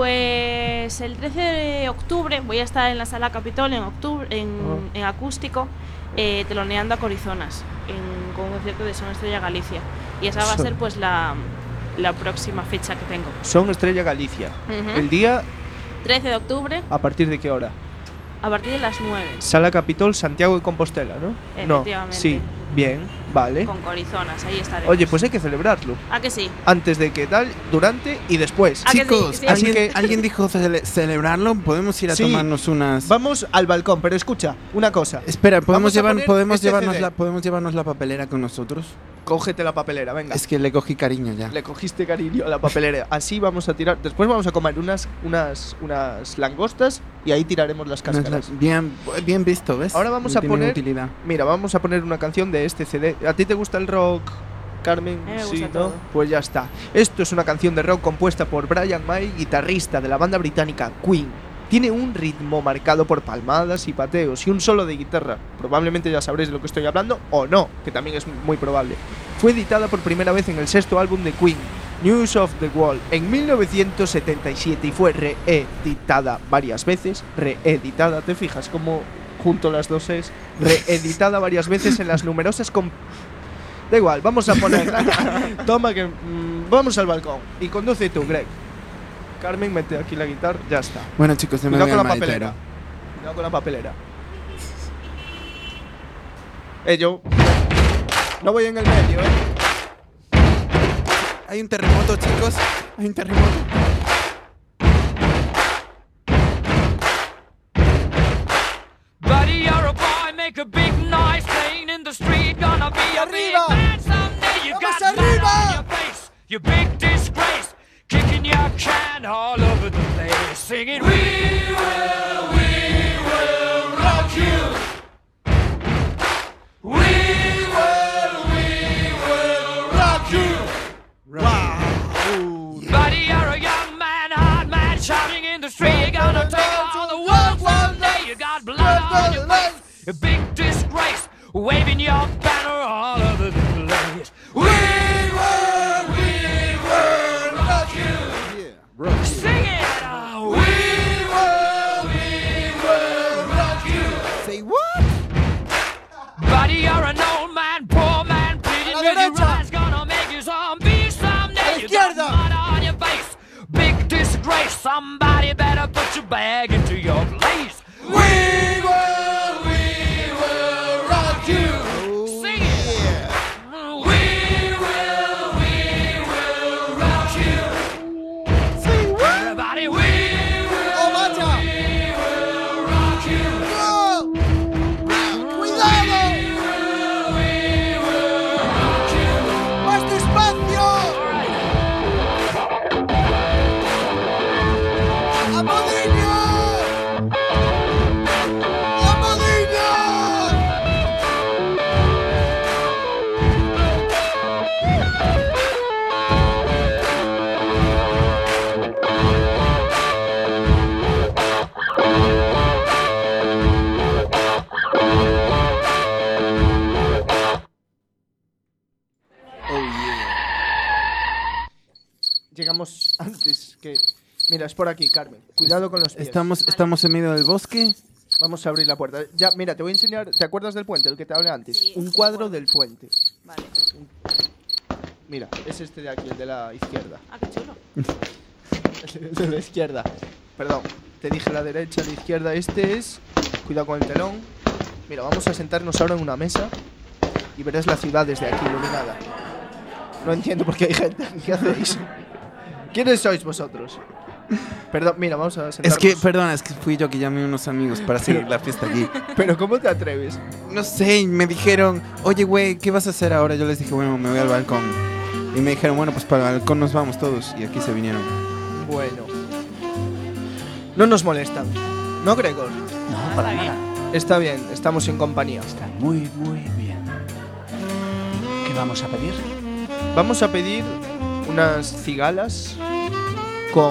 Pues el trece de octubre voy a estar en la Sala Capitol en octubre en, Ah. en acústico eh, teloneando a Corizonas en, con un concierto de Son Estrella Galicia. Y esa va a Son- ser pues la, la próxima fecha que tengo. Son Estrella Galicia. Ujú. El día, trece de octubre ¿a partir de qué hora? a partir de las nueve. Sala Capitol, Santiago de Compostela, ¿no? No. Efectivamente. Sí, bien, vale. Con Corizonas, ahí estaremos. Oye, pues hay que celebrarlo. ¿A que sí? Antes de que tal, durante y después. ¿A que sí? Chicos, Sí. ¿alguien, Así que- ¿alguien dijo cele- celebrarlo? ¿Podemos ir a Sí. tomarnos unas...? Vamos al balcón, pero escucha, una cosa. Espera, ¿podemos, Vamos a llevar, poner podemos, este llevarnos C D. la, ¿podemos llevarnos la papelera con nosotros? Cógete la papelera, venga. Es que le cogí cariño ya. Le cogiste cariño a la papelera. Así vamos a tirar. Después vamos a comer unas, unas, unas langostas y ahí tiraremos las No es la- cáscaras. bien, bien visto, ¿ves? Ahora vamos No a tiene poner- utilidad. Mira, vamos a poner una canción de este C D. ¿A ti te gusta el rock, Carmen? A mí me sí, gusta ¿no? todo. Pues ya está. Esto es una canción de rock compuesta por Brian May, guitarrista de la banda británica Queen. Tiene un ritmo marcado por palmadas y pateos y un solo de guitarra. Probablemente ya sabréis de lo que estoy hablando, o no, que también es muy probable. Fue editada por primera vez en el sexto álbum de Queen, News of the World, en mil novecientos setenta y siete y fue reeditada varias veces. Reeditada, ¿te fijas cómo junto las dos es? Reeditada varias veces en las numerosas... comp- Da igual, vamos a ponerla. Toma que... mm, vamos al balcón. Y conduce tú, Greg. Carmen, mete aquí la guitarra. Ya está. Bueno, chicos, se me Cuidado voy con al la papelera. maletero. Cuidado con la papelera. Eh, yo. No voy en el medio, eh. Hay un terremoto, chicos. Hay un terremoto. Buddy, you're a boy, make a big noise, playing in the street, gonna be a big Arriba. man someday. You Vamos got mud arriba. on your face, you big disgrace, kicking your can all over the place, singing, we will, we will rock you. We will, we will rock you. Buddy, you're a young man, hard man, shouting in the street, you're gonna take on the world one day. You got blood on your face, a big disgrace, waving your banner all over the place. We will, we will rock you. Sing it! uh, We will, we will rock you. Say what? Buddy, you're an old man, poor man, pleading A la with your derecha. eyes, gonna make you zombie someday. You got izquierda. mud on your face, big disgrace. Somebody better put your bag into your place. We will, we will rock you. Sing it. We will, we will rock you. Say what? Everybody, we will, ¡Oh, vaya! we will rock you. ¡No! ¡Cuidado! We will, we will rock you. ¡Más despacio! ¡A Modiño! ¡A Modiño! Llegamos antes que... Mira, es por aquí, Carmen. Cuidado con los pies. Estamos, estamos en medio del bosque. Vamos a abrir la puerta. Ya, mira, te voy a enseñar... ¿Te acuerdas del puente, el que te hablé antes? Sí, Un sí, cuadro me del puente. Vale. Mira, es este de aquí, el de la izquierda. Ah, qué chulo. El de la izquierda. Perdón, te dije la derecha, la izquierda. Este es... Cuidado con el telón. Mira, vamos a sentarnos ahora en una mesa y verás la ciudad desde aquí, iluminada. No entiendo por qué hay gente aquí. ¿Qué hacéis? ¿Quiénes sois vosotros? Perdón, mira, vamos a sentarnos. Es que, perdona, es que fui yo que llamé a unos amigos para seguir la fiesta aquí. Pero ¿cómo te atreves? No sé, y me dijeron, oye, güey, ¿qué vas a hacer ahora? Yo les dije, bueno, me voy al balcón. Y me dijeron, bueno, pues para el balcón nos vamos todos. Y aquí se vinieron. Bueno. No nos molestan. ¿No, Gregor? No, para está nada. Está bien, estamos en compañía. Está muy, muy bien. ¿Qué vamos a pedir? Vamos a pedir unas cigalas con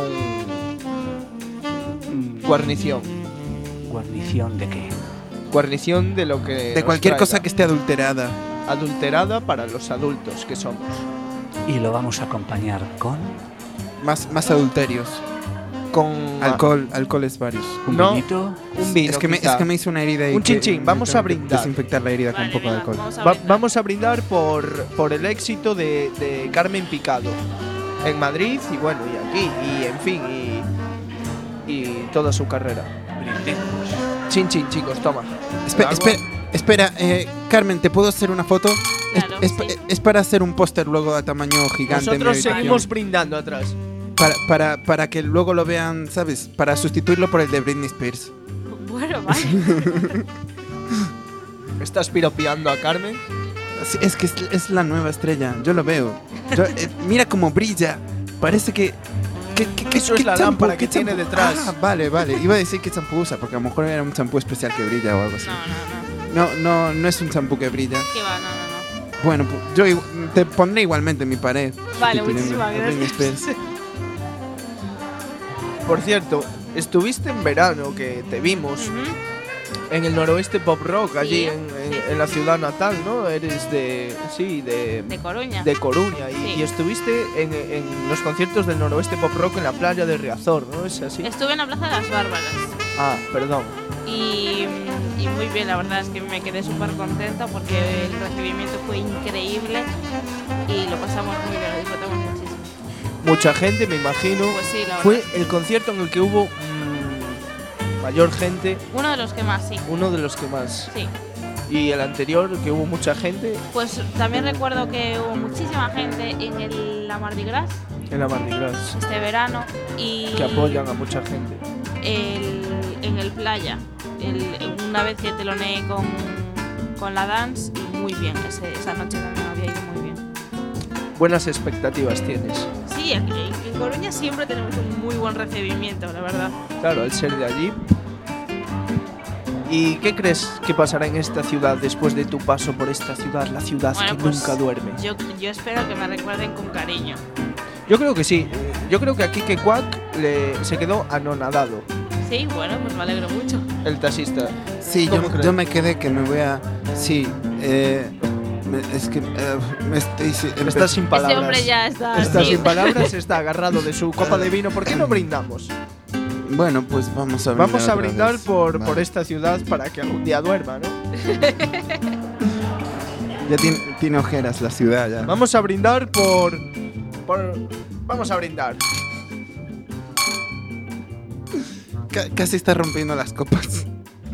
Mm, guarnición. ¿Guarnición de qué? Guarnición de lo que De nos cualquier traiga. cosa que esté adulterada. Adulterada para los adultos que somos. Y lo vamos a acompañar con Más, más adulterios. Con Alcohol, alcoholes varios. un No. vinito. un vino. es, que me, quizá. es que me hice una herida y Un que- chinchín, vamos tengo a que brindar. Desinfectar la herida con un Vale, poco de venga, alcohol. vamos a Va- brindar. vamos a brindar por, por el éxito de, de Carmen Picado en Madrid y bueno, y aquí, y en fin, y, y toda su carrera. Brindemos. Chin chin, chicos, toma. Espe- Agua. espera, espera eh, Carmen, ¿te puedo hacer una foto? Es- Claro, es, sí. es para hacer un póster luego a tamaño gigante. en mi Nosotros habitación. seguimos brindando atrás. Para, para, para que luego lo vean, ¿sabes? Para sustituirlo por el de Britney Spears. Bueno, vale. ¿Estás piropeando a Carmen? Sí, es que es, es la nueva estrella, yo lo veo. Yo- eh, mira cómo brilla. Parece que. que, que- que- Eso es ¿qué la champú- lámpara que qué tiene champú? detrás. Ah, vale, vale. Iba a decir que champú usa, porque a lo mejor era un champú especial que brilla o algo así. No, no, no. No, no, no es un champú que brilla. ¿Qué va? No, no, no. Bueno, pues, yo igu- te pondré igualmente en mi pared. Vale, sustituyendo muchísimas a Britney gracias. Spears. Por cierto, estuviste en verano que te vimos Ujú. en el noroeste pop rock, allí Sí, en, en- sí. en la ciudad natal, ¿no? Eres de. Sí, de. De Coruña. de Coruña. Y, Sí. y estuviste en, en los conciertos del noroeste pop rock en la playa de Riazor, ¿no? ¿Es así? Estuve en la Plaza de las Bárbaras. Ah, perdón. Y, y muy bien, la verdad es que me quedé súper contenta porque el recibimiento fue increíble y lo pasamos muy bien, lo disfrutamos muchísimo. mucha gente, me imagino. Pues sí, la Fue verdad. el concierto en el que hubo mm, mayor gente, Uno de los que más, sí. uno de los que más. Sí. Y el anterior, que hubo mucha gente Pues también recuerdo que hubo muchísima gente en el, la Mardi Gras en la Mardi Gras, este verano y que apoyan a mucha gente. el, en el playa. El, una vez que teloneé con, con la dance y muy bien. Ese, esa noche también había ido muy bien. Buenas expectativas tienes. Sí, en, en Coruña siempre tenemos un muy buen recibimiento, la verdad. Claro, al ser de allí. ¿Y qué crees que pasará en esta ciudad después de tu paso por esta ciudad, la ciudad Bueno, que pues, nunca duerme? Yo, yo espero que me recuerden con cariño. Yo creo que sí. Yo creo que aquí que Quack le, se quedó anonadado, Sí, bueno, pues me alegro mucho. el taxista. Sí, ¿Cómo yo, crees? yo me quedé que me voy a... Sí, eh, me- es que... eh, me estoy, sí, Está sin palabras. Ese hombre ya está. Está así. sin palabras, está agarrado de su copa de vino. ¿Por qué no brindamos? Bueno, pues vamos a brindar Vamos a otra brindar vez. por, Vale. por esta ciudad para que algún día duerma, ¿no? Ya tiene, tiene ojeras la ciudad ya. Vamos a brindar por, por... Vamos a brindar. Ca- casi está rompiendo las copas.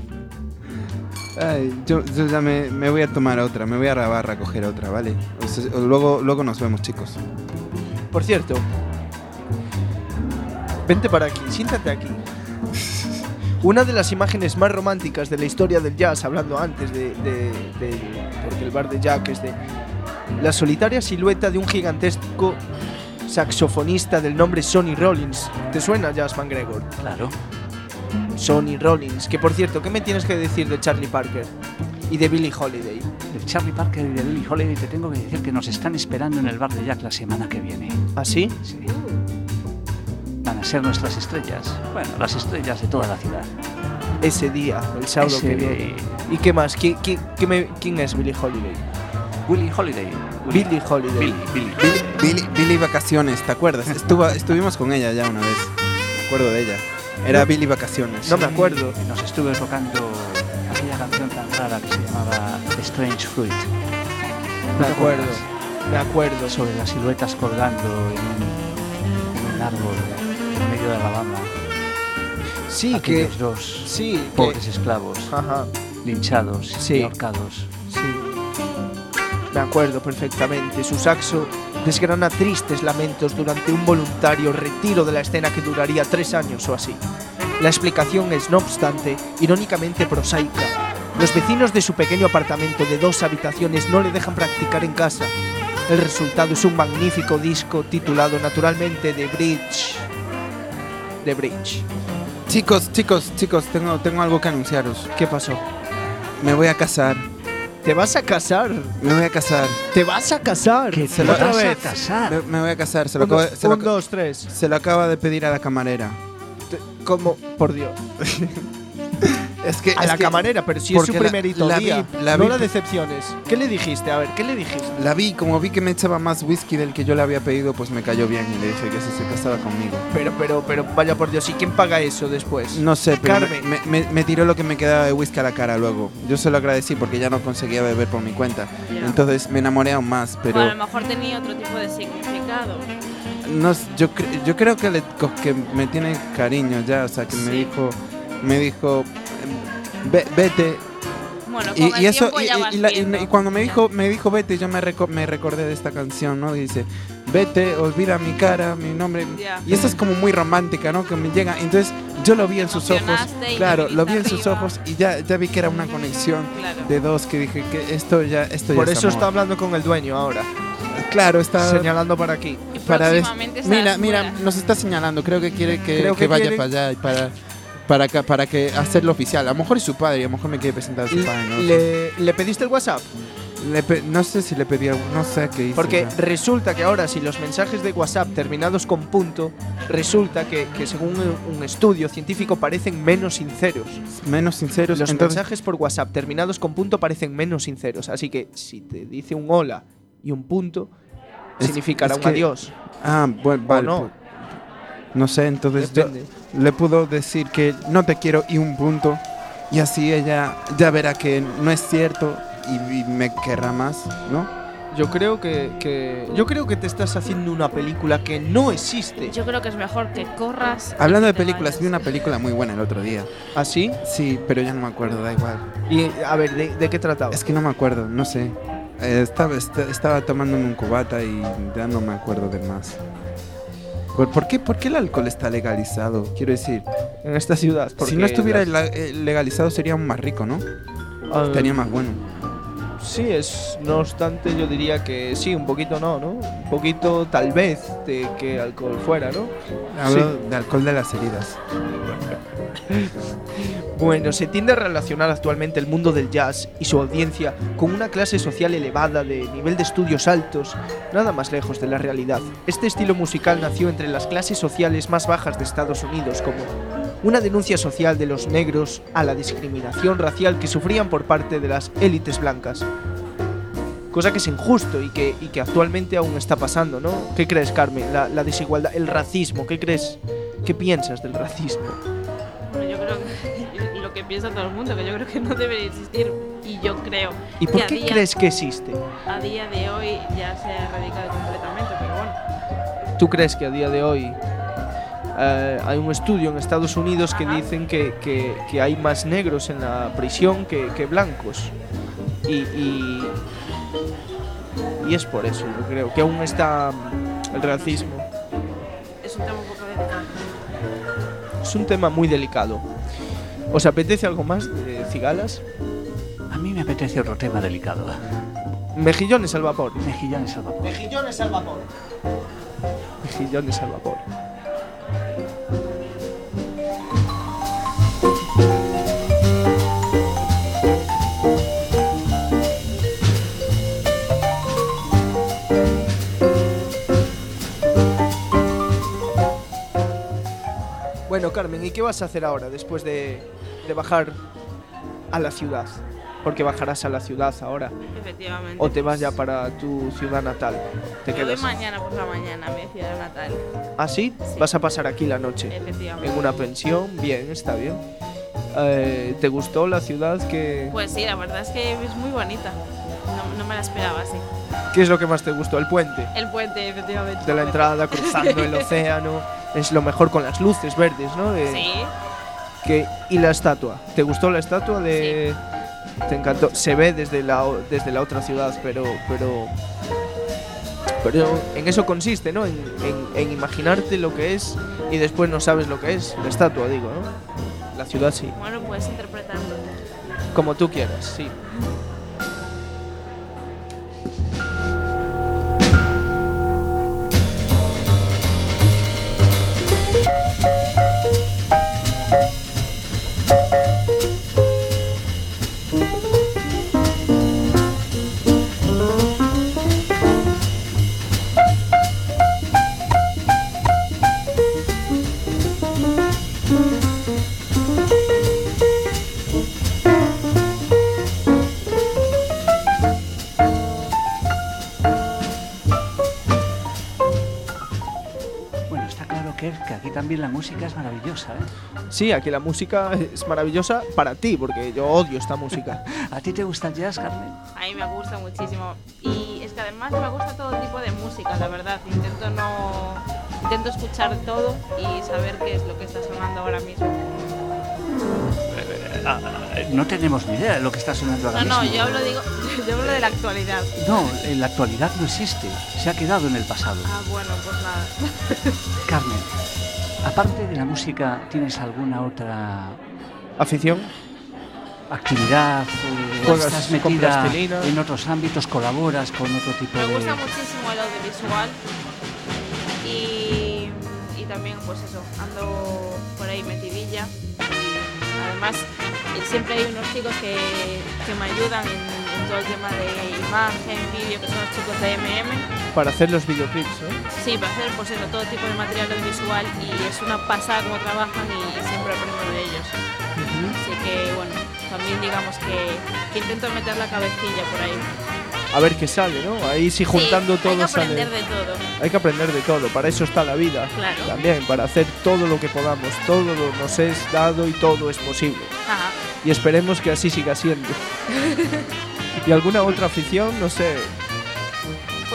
Ay, yo, yo ya me, me voy a tomar otra, me voy a la barra a coger otra, ¿vale? O sea, luego, luego nos vemos, chicos. Por cierto, vente para aquí, siéntate aquí. Una de las imágenes más románticas de la historia del jazz, hablando antes de, de- de- porque el bar de Jack es de la solitaria silueta de un gigantesco saxofonista del nombre Sonny Rollins. ¿Te suena, Jazz McGregor? Claro. Sonny Rollins. Que por cierto, ¿qué me tienes que decir de Charlie Parker y de Billie Holiday? De Charlie Parker y de Billie Holiday te tengo que decir que nos están esperando en el bar de Jack la semana que viene. ¿Así? Sí. Van a ser nuestras estrellas. Bueno, las estrellas de toda la ciudad. Ese día, el sábado Ese- que viene. ¿Y qué más? ¿Qui- qui- qué me- ¿Quién es Billie Holiday? Willie Holiday. Billie Holiday. Billie, Billie. Billy, Billy, Billy Vacaciones, ¿te acuerdas? Estuvo, estuvimos con ella ya una vez. Me acuerdo de ella. Era Billy Vacaciones. No me acuerdo. Y nos estuve tocando aquella canción tan rara que se llamaba Strange Fruit. Me acuerdo. Me acuerdo. Sobre las siluetas colgando en un, en un árbol en medio de Alabama. Sí, que. Aquellos dos Sí, pobres que. esclavos Ajá, linchados Sí. y ahorcados. sí. Me acuerdo perfectamente. Su saxo desgrana tristes lamentos durante un voluntario retiro de la escena que duraría tres años o así. La explicación es, no obstante, irónicamente prosaica. Los vecinos de su pequeño apartamento de dos habitaciones no le dejan practicar en casa. El resultado es un magnífico disco titulado naturalmente The Bridge. The Bridge. Chicos, chicos, chicos, tengo, tengo algo que anunciaros. ¿Qué pasó? Me voy a casar. ¿Te vas a casar? Me voy a casar. ¿Te vas a casar? ¿Que Se te lo- otra vas a vez. casar? Me, me voy a casar. Se lo, Un, acabo dos, de- se, lo, un, dos, tres. se lo acaba de pedir a la camarera. Te- ¿Cómo? Por Dios. Es que. A es la que camarera, pero si es su porque la- primerito la día. vi- la no vi- la decepciones. ¿Qué le dijiste? A ver, ¿qué le dijiste? La vi, como vi que me echaba más whisky del que yo le había pedido, pues me cayó bien y le dije que si se casaba conmigo. Pero, pero, pero, vaya por Dios. ¿Y quién paga eso después? No sé, pero me, Carmen. me- me- me tiró lo que me quedaba de whisky a la cara luego. Yo se lo agradecí porque ya no conseguía beber por mi cuenta. Ya. Entonces me enamoré aún más, pero O a lo mejor tenía otro tipo de significado. no, s- yo, cre- yo creo que, le, co- que me tiene cariño ya, o sea, que me Sí. dijo, me dijo, em, "Ve- vete. Bueno, Y, con y el eso, tiempo y, ya y- vas y la- y viendo. me- y cuando me dijo, me dijo vete, yo me, reco- me recordé de esta canción, ¿no? Dice, vete, olvida mi cara, mi nombre. Ya. Y eso es como muy romántica, ¿no? Que me llega. Entonces yo lo vi en sus ojos. Emocionaste y Claro, te lo vi en viniste sus arriba. ojos y ya, ya vi que era una conexión Claro. de dos que dije que esto ya, esto Por ya es eso está amor. hablando con el dueño ahora. Claro, está Señalando para aquí. Y para des- próximamente estarás Mira, mira, fuera. nos está señalando. Creo que quiere que, Creo que que vaya quiere- para allá y para para que, para que hacerlo oficial. A lo mejor es su padre, a lo mejor me quiere presentar a su padre. No, lo sé. Le, ¿Le pediste el WhatsApp? Le pe- no sé si le pedí algo, no sé qué hice. Porque ya. resulta que ahora si los mensajes de WhatsApp terminados con punto, resulta que, que según un un estudio científico parecen menos sinceros. menos sinceros. Los entonces, mensajes por WhatsApp terminados con punto parecen menos sinceros. Así que si te dice un hola y un punto, Es- significará es un que- adiós. Ah, bueno, vale. no? pues, no sé, entonces yo Depende. le puedo decir que no te quiero y un punto. Y así ella ya verá que no es cierto y, y me querrá más, ¿no? Yo creo que, que yo creo que te estás haciendo una película que no existe. Yo creo que es mejor que corras. y Hablando que de te películas, vayas. vi una película muy buena el otro día. ¿Así? Sí, pero ya no me acuerdo, da igual. Y a ver, ¿de, de qué trataba? Es que no me acuerdo, no sé. Eh, estaba, esta- estaba tomándome un cubata y ya no me acuerdo de más. ¿Por, por qué, ¿Por qué el alcohol está legalizado? Quiero decir, En esta ciudad. si porque no estuviera las- la- eh, legalizado sería aún más rico, ¿no? Ah, Estaría más bueno. Sí, es, no obstante, yo diría que sí, un poquito no, ¿no? Un poquito tal vez de que alcohol fuera, ¿no? Hablo de alcohol de las heridas. Bueno, se tiende a relacionar actualmente el mundo del jazz y su audiencia con una clase social elevada de nivel de estudios altos, nada más lejos de la realidad. Este estilo musical nació entre las clases sociales más bajas de Estados Unidos como una denuncia social de los negros a la discriminación racial que sufrían por parte de las élites blancas. Cosa que es injusto y que, y que actualmente aún está pasando, ¿no? ¿Qué crees, Carmen? La, la desigualdad, el racismo, ¿qué crees? ¿Qué piensas del racismo? Bueno, yo creo que lo que piensa todo el mundo, que yo creo que no debería existir. Y yo creo ¿Y que por a qué día, crees que existe? a día de hoy ya se ha erradicado completamente, pero bueno. ¿Tú crees que a día de hoy eh, hay un estudio en Estados Unidos que Ajá. dicen que, que- que hay más negros en la prisión que, que blancos? Y, y, y es por eso, yo creo, que aún está mm, el racismo. Es un tema un poco delicado. Es un tema muy delicado. ¿Os apetece algo más de cigalas? A mí me apetece otro tema delicado. Mejillones al vapor. Mejillones al vapor. Mejillones al vapor. Mejillones al vapor. Bueno, Carmen, ¿y qué vas a hacer ahora después de, de bajar a la ciudad? Porque bajarás a la ciudad ahora. Efectivamente. ¿O te vas ya para tu ciudad natal? ¿Te Me voy quedas? mañana por la mañana a mi ciudad natal. ¿Ah, sí? Sí. ¿Vas a pasar aquí la noche? Efectivamente. En una pensión, bien, está bien. Eh, ¿Te gustó la ciudad? ¿Qué, Pues sí, la verdad es que es muy bonita. No, no me la esperaba así. ¿Qué es lo que más te gustó? El puente. El puente, efectivamente. De la el puente. entrada, cruzando el océano. Es lo mejor con las luces verdes, ¿no? De- Sí, que, y la estatua. ¿Te gustó la estatua de...? Te encantó. Se ve desde la, o- desde la otra ciudad, pero... pero pero en eso consiste, ¿no? En, en- en imaginarte lo que es y después no sabes lo que es. La estatua, digo, ¿no? La ciudad sí. bueno, puedes interpretarlo. Como tú quieras, sí. Bueno, está claro que, que aquí también la música es maravillosa, ¿eh? Sí, aquí la música es maravillosa para ti, porque yo odio esta música. ¿A ti te gusta el jazz, Carmen? A mí me gusta muchísimo. Y es que además me gusta todo tipo de música, la verdad. Intento no. Intento escuchar todo y saber qué es lo que está sonando ahora mismo. Ah, ah, no tenemos ni idea de lo que está sonando ahora No, no, mismo. yo hablo, digo, yo hablo de la actualidad. No, en la actualidad no existe. Se ha quedado en el pasado. Ah, bueno, pues nada. Carmen, aparte de la música, ¿tienes alguna otra ¿Afición? actividad? Eh, Juegas ¿Estás con metida plastilina? en otros ámbitos? ¿Colaboras con otro tipo Me de...? gusta muchísimo el audiovisual. Y, y también, pues eso, ando por ahí metidilla. Además, eh, siempre hay unos chicos que, que me ayudan en, en todo el tema de imagen, vídeo, que son los chicos de M M. Para hacer los videoclips, ¿no? Sí, para hacer pues eso, todo tipo de material audiovisual y es una pasada como trabajan y siempre aprendo de ellos. Así que bueno, también digamos que, que intento meter la cabecilla por ahí. A ver qué sale, ¿no? Ahí sí juntando Sí, todo hay que sale. aprender de todo. Hay que aprender de todo, para eso está la vida. Claro. También, para hacer todo lo que podamos. Todo lo nos es dado y todo es posible. Ajá. Y esperemos que así siga siendo. ¿Y alguna otra afición? No sé.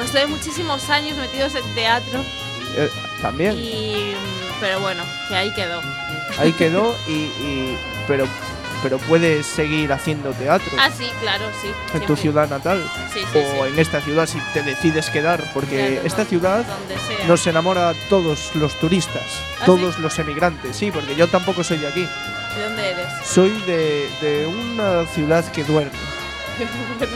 estuve muchísimos años metidos en teatro. Eh, También. Y, pero bueno, que ahí quedó. Ahí quedó y, y pero pero puedes seguir haciendo teatro Ah, sí, claro, sí. en tu siempre. ciudad natal Sí, sí, o sí. en esta ciudad si te decides quedar, porque Claro, esta no, ciudad donde sea. nos enamora a todos los turistas, ¿Ah, todos sí? los emigrantes, sí, porque yo tampoco soy de aquí, ¿De dónde eres? soy de, de una ciudad que duerme Bueno,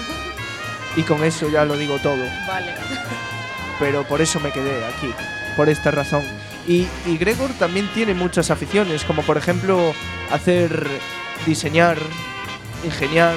y con eso ya lo digo todo, vale. pero por eso me quedé aquí, por esta razón. Y, y Gregor también tiene muchas aficiones, como por ejemplo hacer, diseñar, ingeniar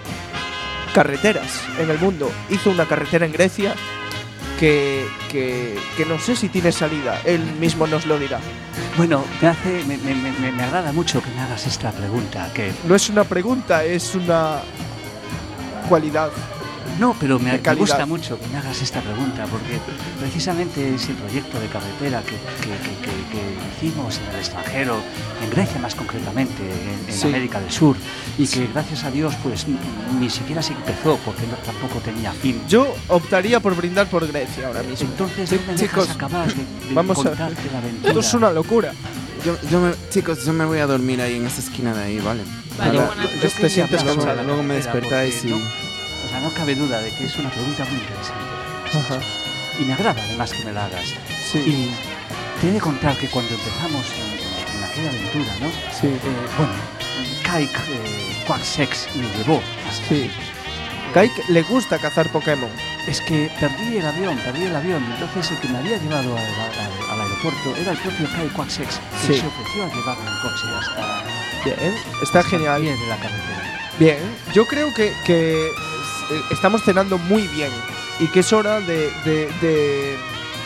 carreteras en el mundo. Hizo una carretera en Grecia que, que, que no sé si tiene salida, él mismo nos lo dirá. Bueno, me, hace, me, me, me, me agrada mucho que me hagas esta pregunta, que No es una pregunta, es una cualidad. no, pero me, de me calidad. gusta mucho que me hagas esta pregunta, porque precisamente ese proyecto de carretera que, que, que, que- que hicimos en el extranjero, en Grecia más concretamente, en, en Sí. América del Sur, y que gracias a Dios pues n- ni siquiera se empezó porque no, tampoco tenía fin. Yo optaría por brindar por Grecia ahora mismo. Entonces Sí, no me chicos, dejas acabar de, de vamos a- contarte la aventura. Esto es una locura. Yo, yo me, chicos, yo me voy a dormir ahí en esa esquina de ahí, ¿vale? Vale, Ahora, buena yo- suerte. yo Te quería sientes hablar, cansado. luego, luego me Carretera, despertáis porque y... no- O sea, no cabe duda de que es una pregunta muy interesante. Ajá. Y me agrada además que me la hagas. Sí, Y te he de contar que cuando empezamos en, en aquella aventura, ¿no? sí, Eh, bueno, Kike eh, Quacksex me llevó hasta sí. aquí. Kike le gusta cazar Pokémon. Es que perdí el avión, perdí el avión. Entonces el que me había llevado al, al- al aeropuerto era el propio Kike Quacksex, que Sí. se ofreció a llevarme en coche hasta, Bien, está hasta genial. el pie de la carretera. Bien, yo creo que, que eh, estamos cenando muy bien y que es hora de, de, de,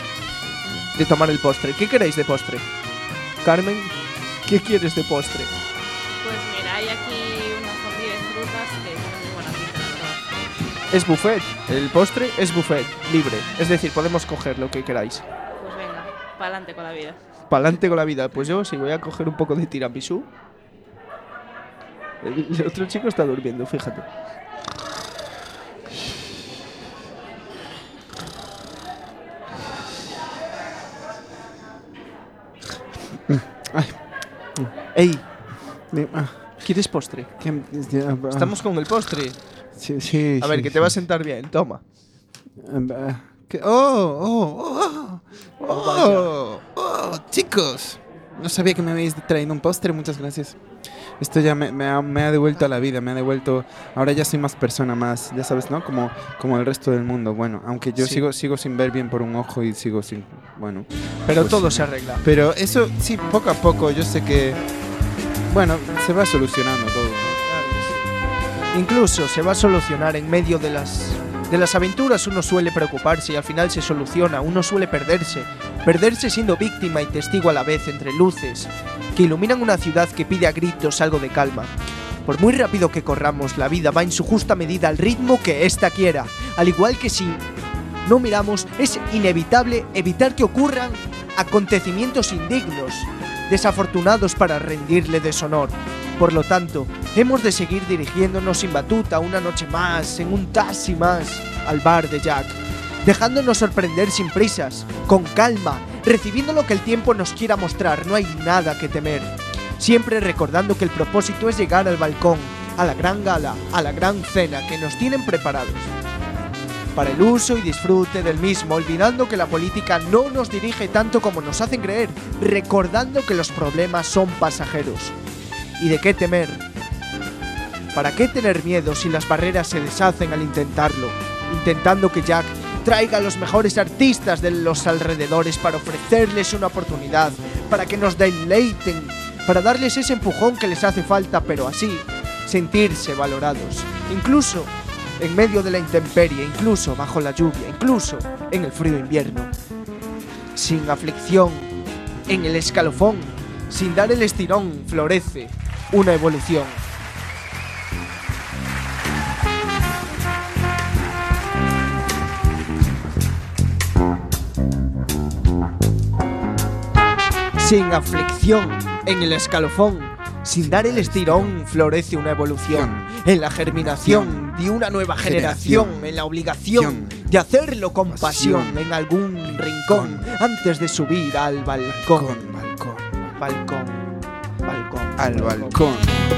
de tomar el postre. ¿Qué queréis de postre? Carmen, ¿qué quieres de postre? Pues mira, hay aquí una fondue de frutas que tiene muy buena pinta, la verdad. Es buffet, el postre es buffet, libre. Es decir, podemos coger lo que queráis. Pues venga, pa'lante con la vida. Pa'lante con la vida. Pues yo sí voy a coger un poco de tiramisú. El, el otro chico está durmiendo, fíjate. Ay, Ey, mi- ah, ¿quieres postre? ¿qué- ya, ah, Estamos con el postre. Sí, sí, A ver, sí, que te sí. va a sentar bien. Toma. Ah, ¿qué? ¡Oh! ¡Oh! ¡Oh! ¡Oh! ¡Oh! ¡Chicos! No sabía que me habéis traído un postre, muchas gracias. Esto ya me, me ha, me ha devuelto a la vida, me ha devuelto... Ahora ya soy más persona, más, ya sabes, ¿no? Como, como el resto del mundo. Bueno, aunque yo Sí. sigo, sigo sin ver bien por un ojo y sigo sin... Bueno. Pero Pues todo sí. se arregla. Pero eso, sí, poco a poco, yo sé que... Bueno, se va solucionando todo. Incluso se va a solucionar en medio de las de las aventuras. Uno suele preocuparse y al final se soluciona. Uno suele perderse, perderse siendo víctima y testigo a la vez entre luces que iluminan una ciudad que pide a gritos algo de calma. Por muy rápido que corramos, la vida va en su justa medida al ritmo que ésta quiera. Al igual que si no miramos, es inevitable evitar que ocurran acontecimientos indignos, desafortunados para rendirle deshonor. Por lo tanto, hemos de seguir dirigiéndonos sin batuta una noche más, en un taxi más, al bar de Jack, dejándonos sorprender sin prisas, con calma, recibiendo lo que el tiempo nos quiera mostrar. No hay nada que temer. Siempre recordando que el propósito es llegar al balcón, a la gran gala, a la gran cena que nos tienen preparados, para el uso y disfrute del mismo, olvidando que la política no nos dirige tanto como nos hacen creer, recordando que los problemas son pasajeros. ¿Y de qué temer? ¿Para qué tener miedo si las barreras se deshacen al intentarlo? Intentando que Jack traiga a los mejores artistas de los alrededores para ofrecerles una oportunidad, para que nos deleiten, para darles ese empujón que les hace falta, pero así sentirse valorados. Incluso en medio de la intemperie, incluso bajo la lluvia, incluso en el frío invierno. Sin aflicción, en el escalofón, sin dar el estirón, florece una evolución. Sin aflicción, en el escalofón, sin dar el estirón, florece una evolución. En la germinación de una nueva generación, en la obligación de hacerlo con pasión en algún rincón antes de subir al balcón. Balcón, Balcón, balcón. al balcón.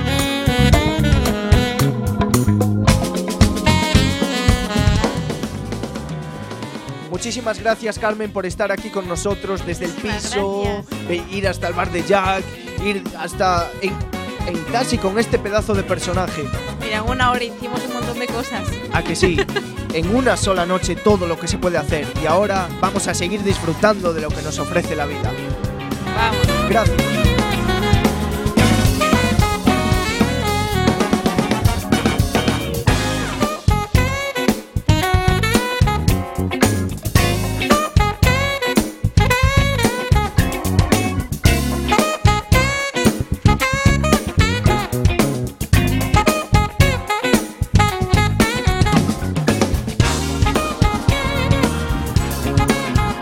Muchísimas gracias, Carmen, por estar aquí con nosotros desde el Muchísimas piso, gracias. e ir hasta el bar de Jack, ir hasta en, en taxi con este pedazo de personaje. Mira, en una hora hicimos un montón de cosas. ¿A que sí? En una sola noche todo lo que se puede hacer. Y ahora vamos a seguir disfrutando de lo que nos ofrece la vida. Vamos. Gracias.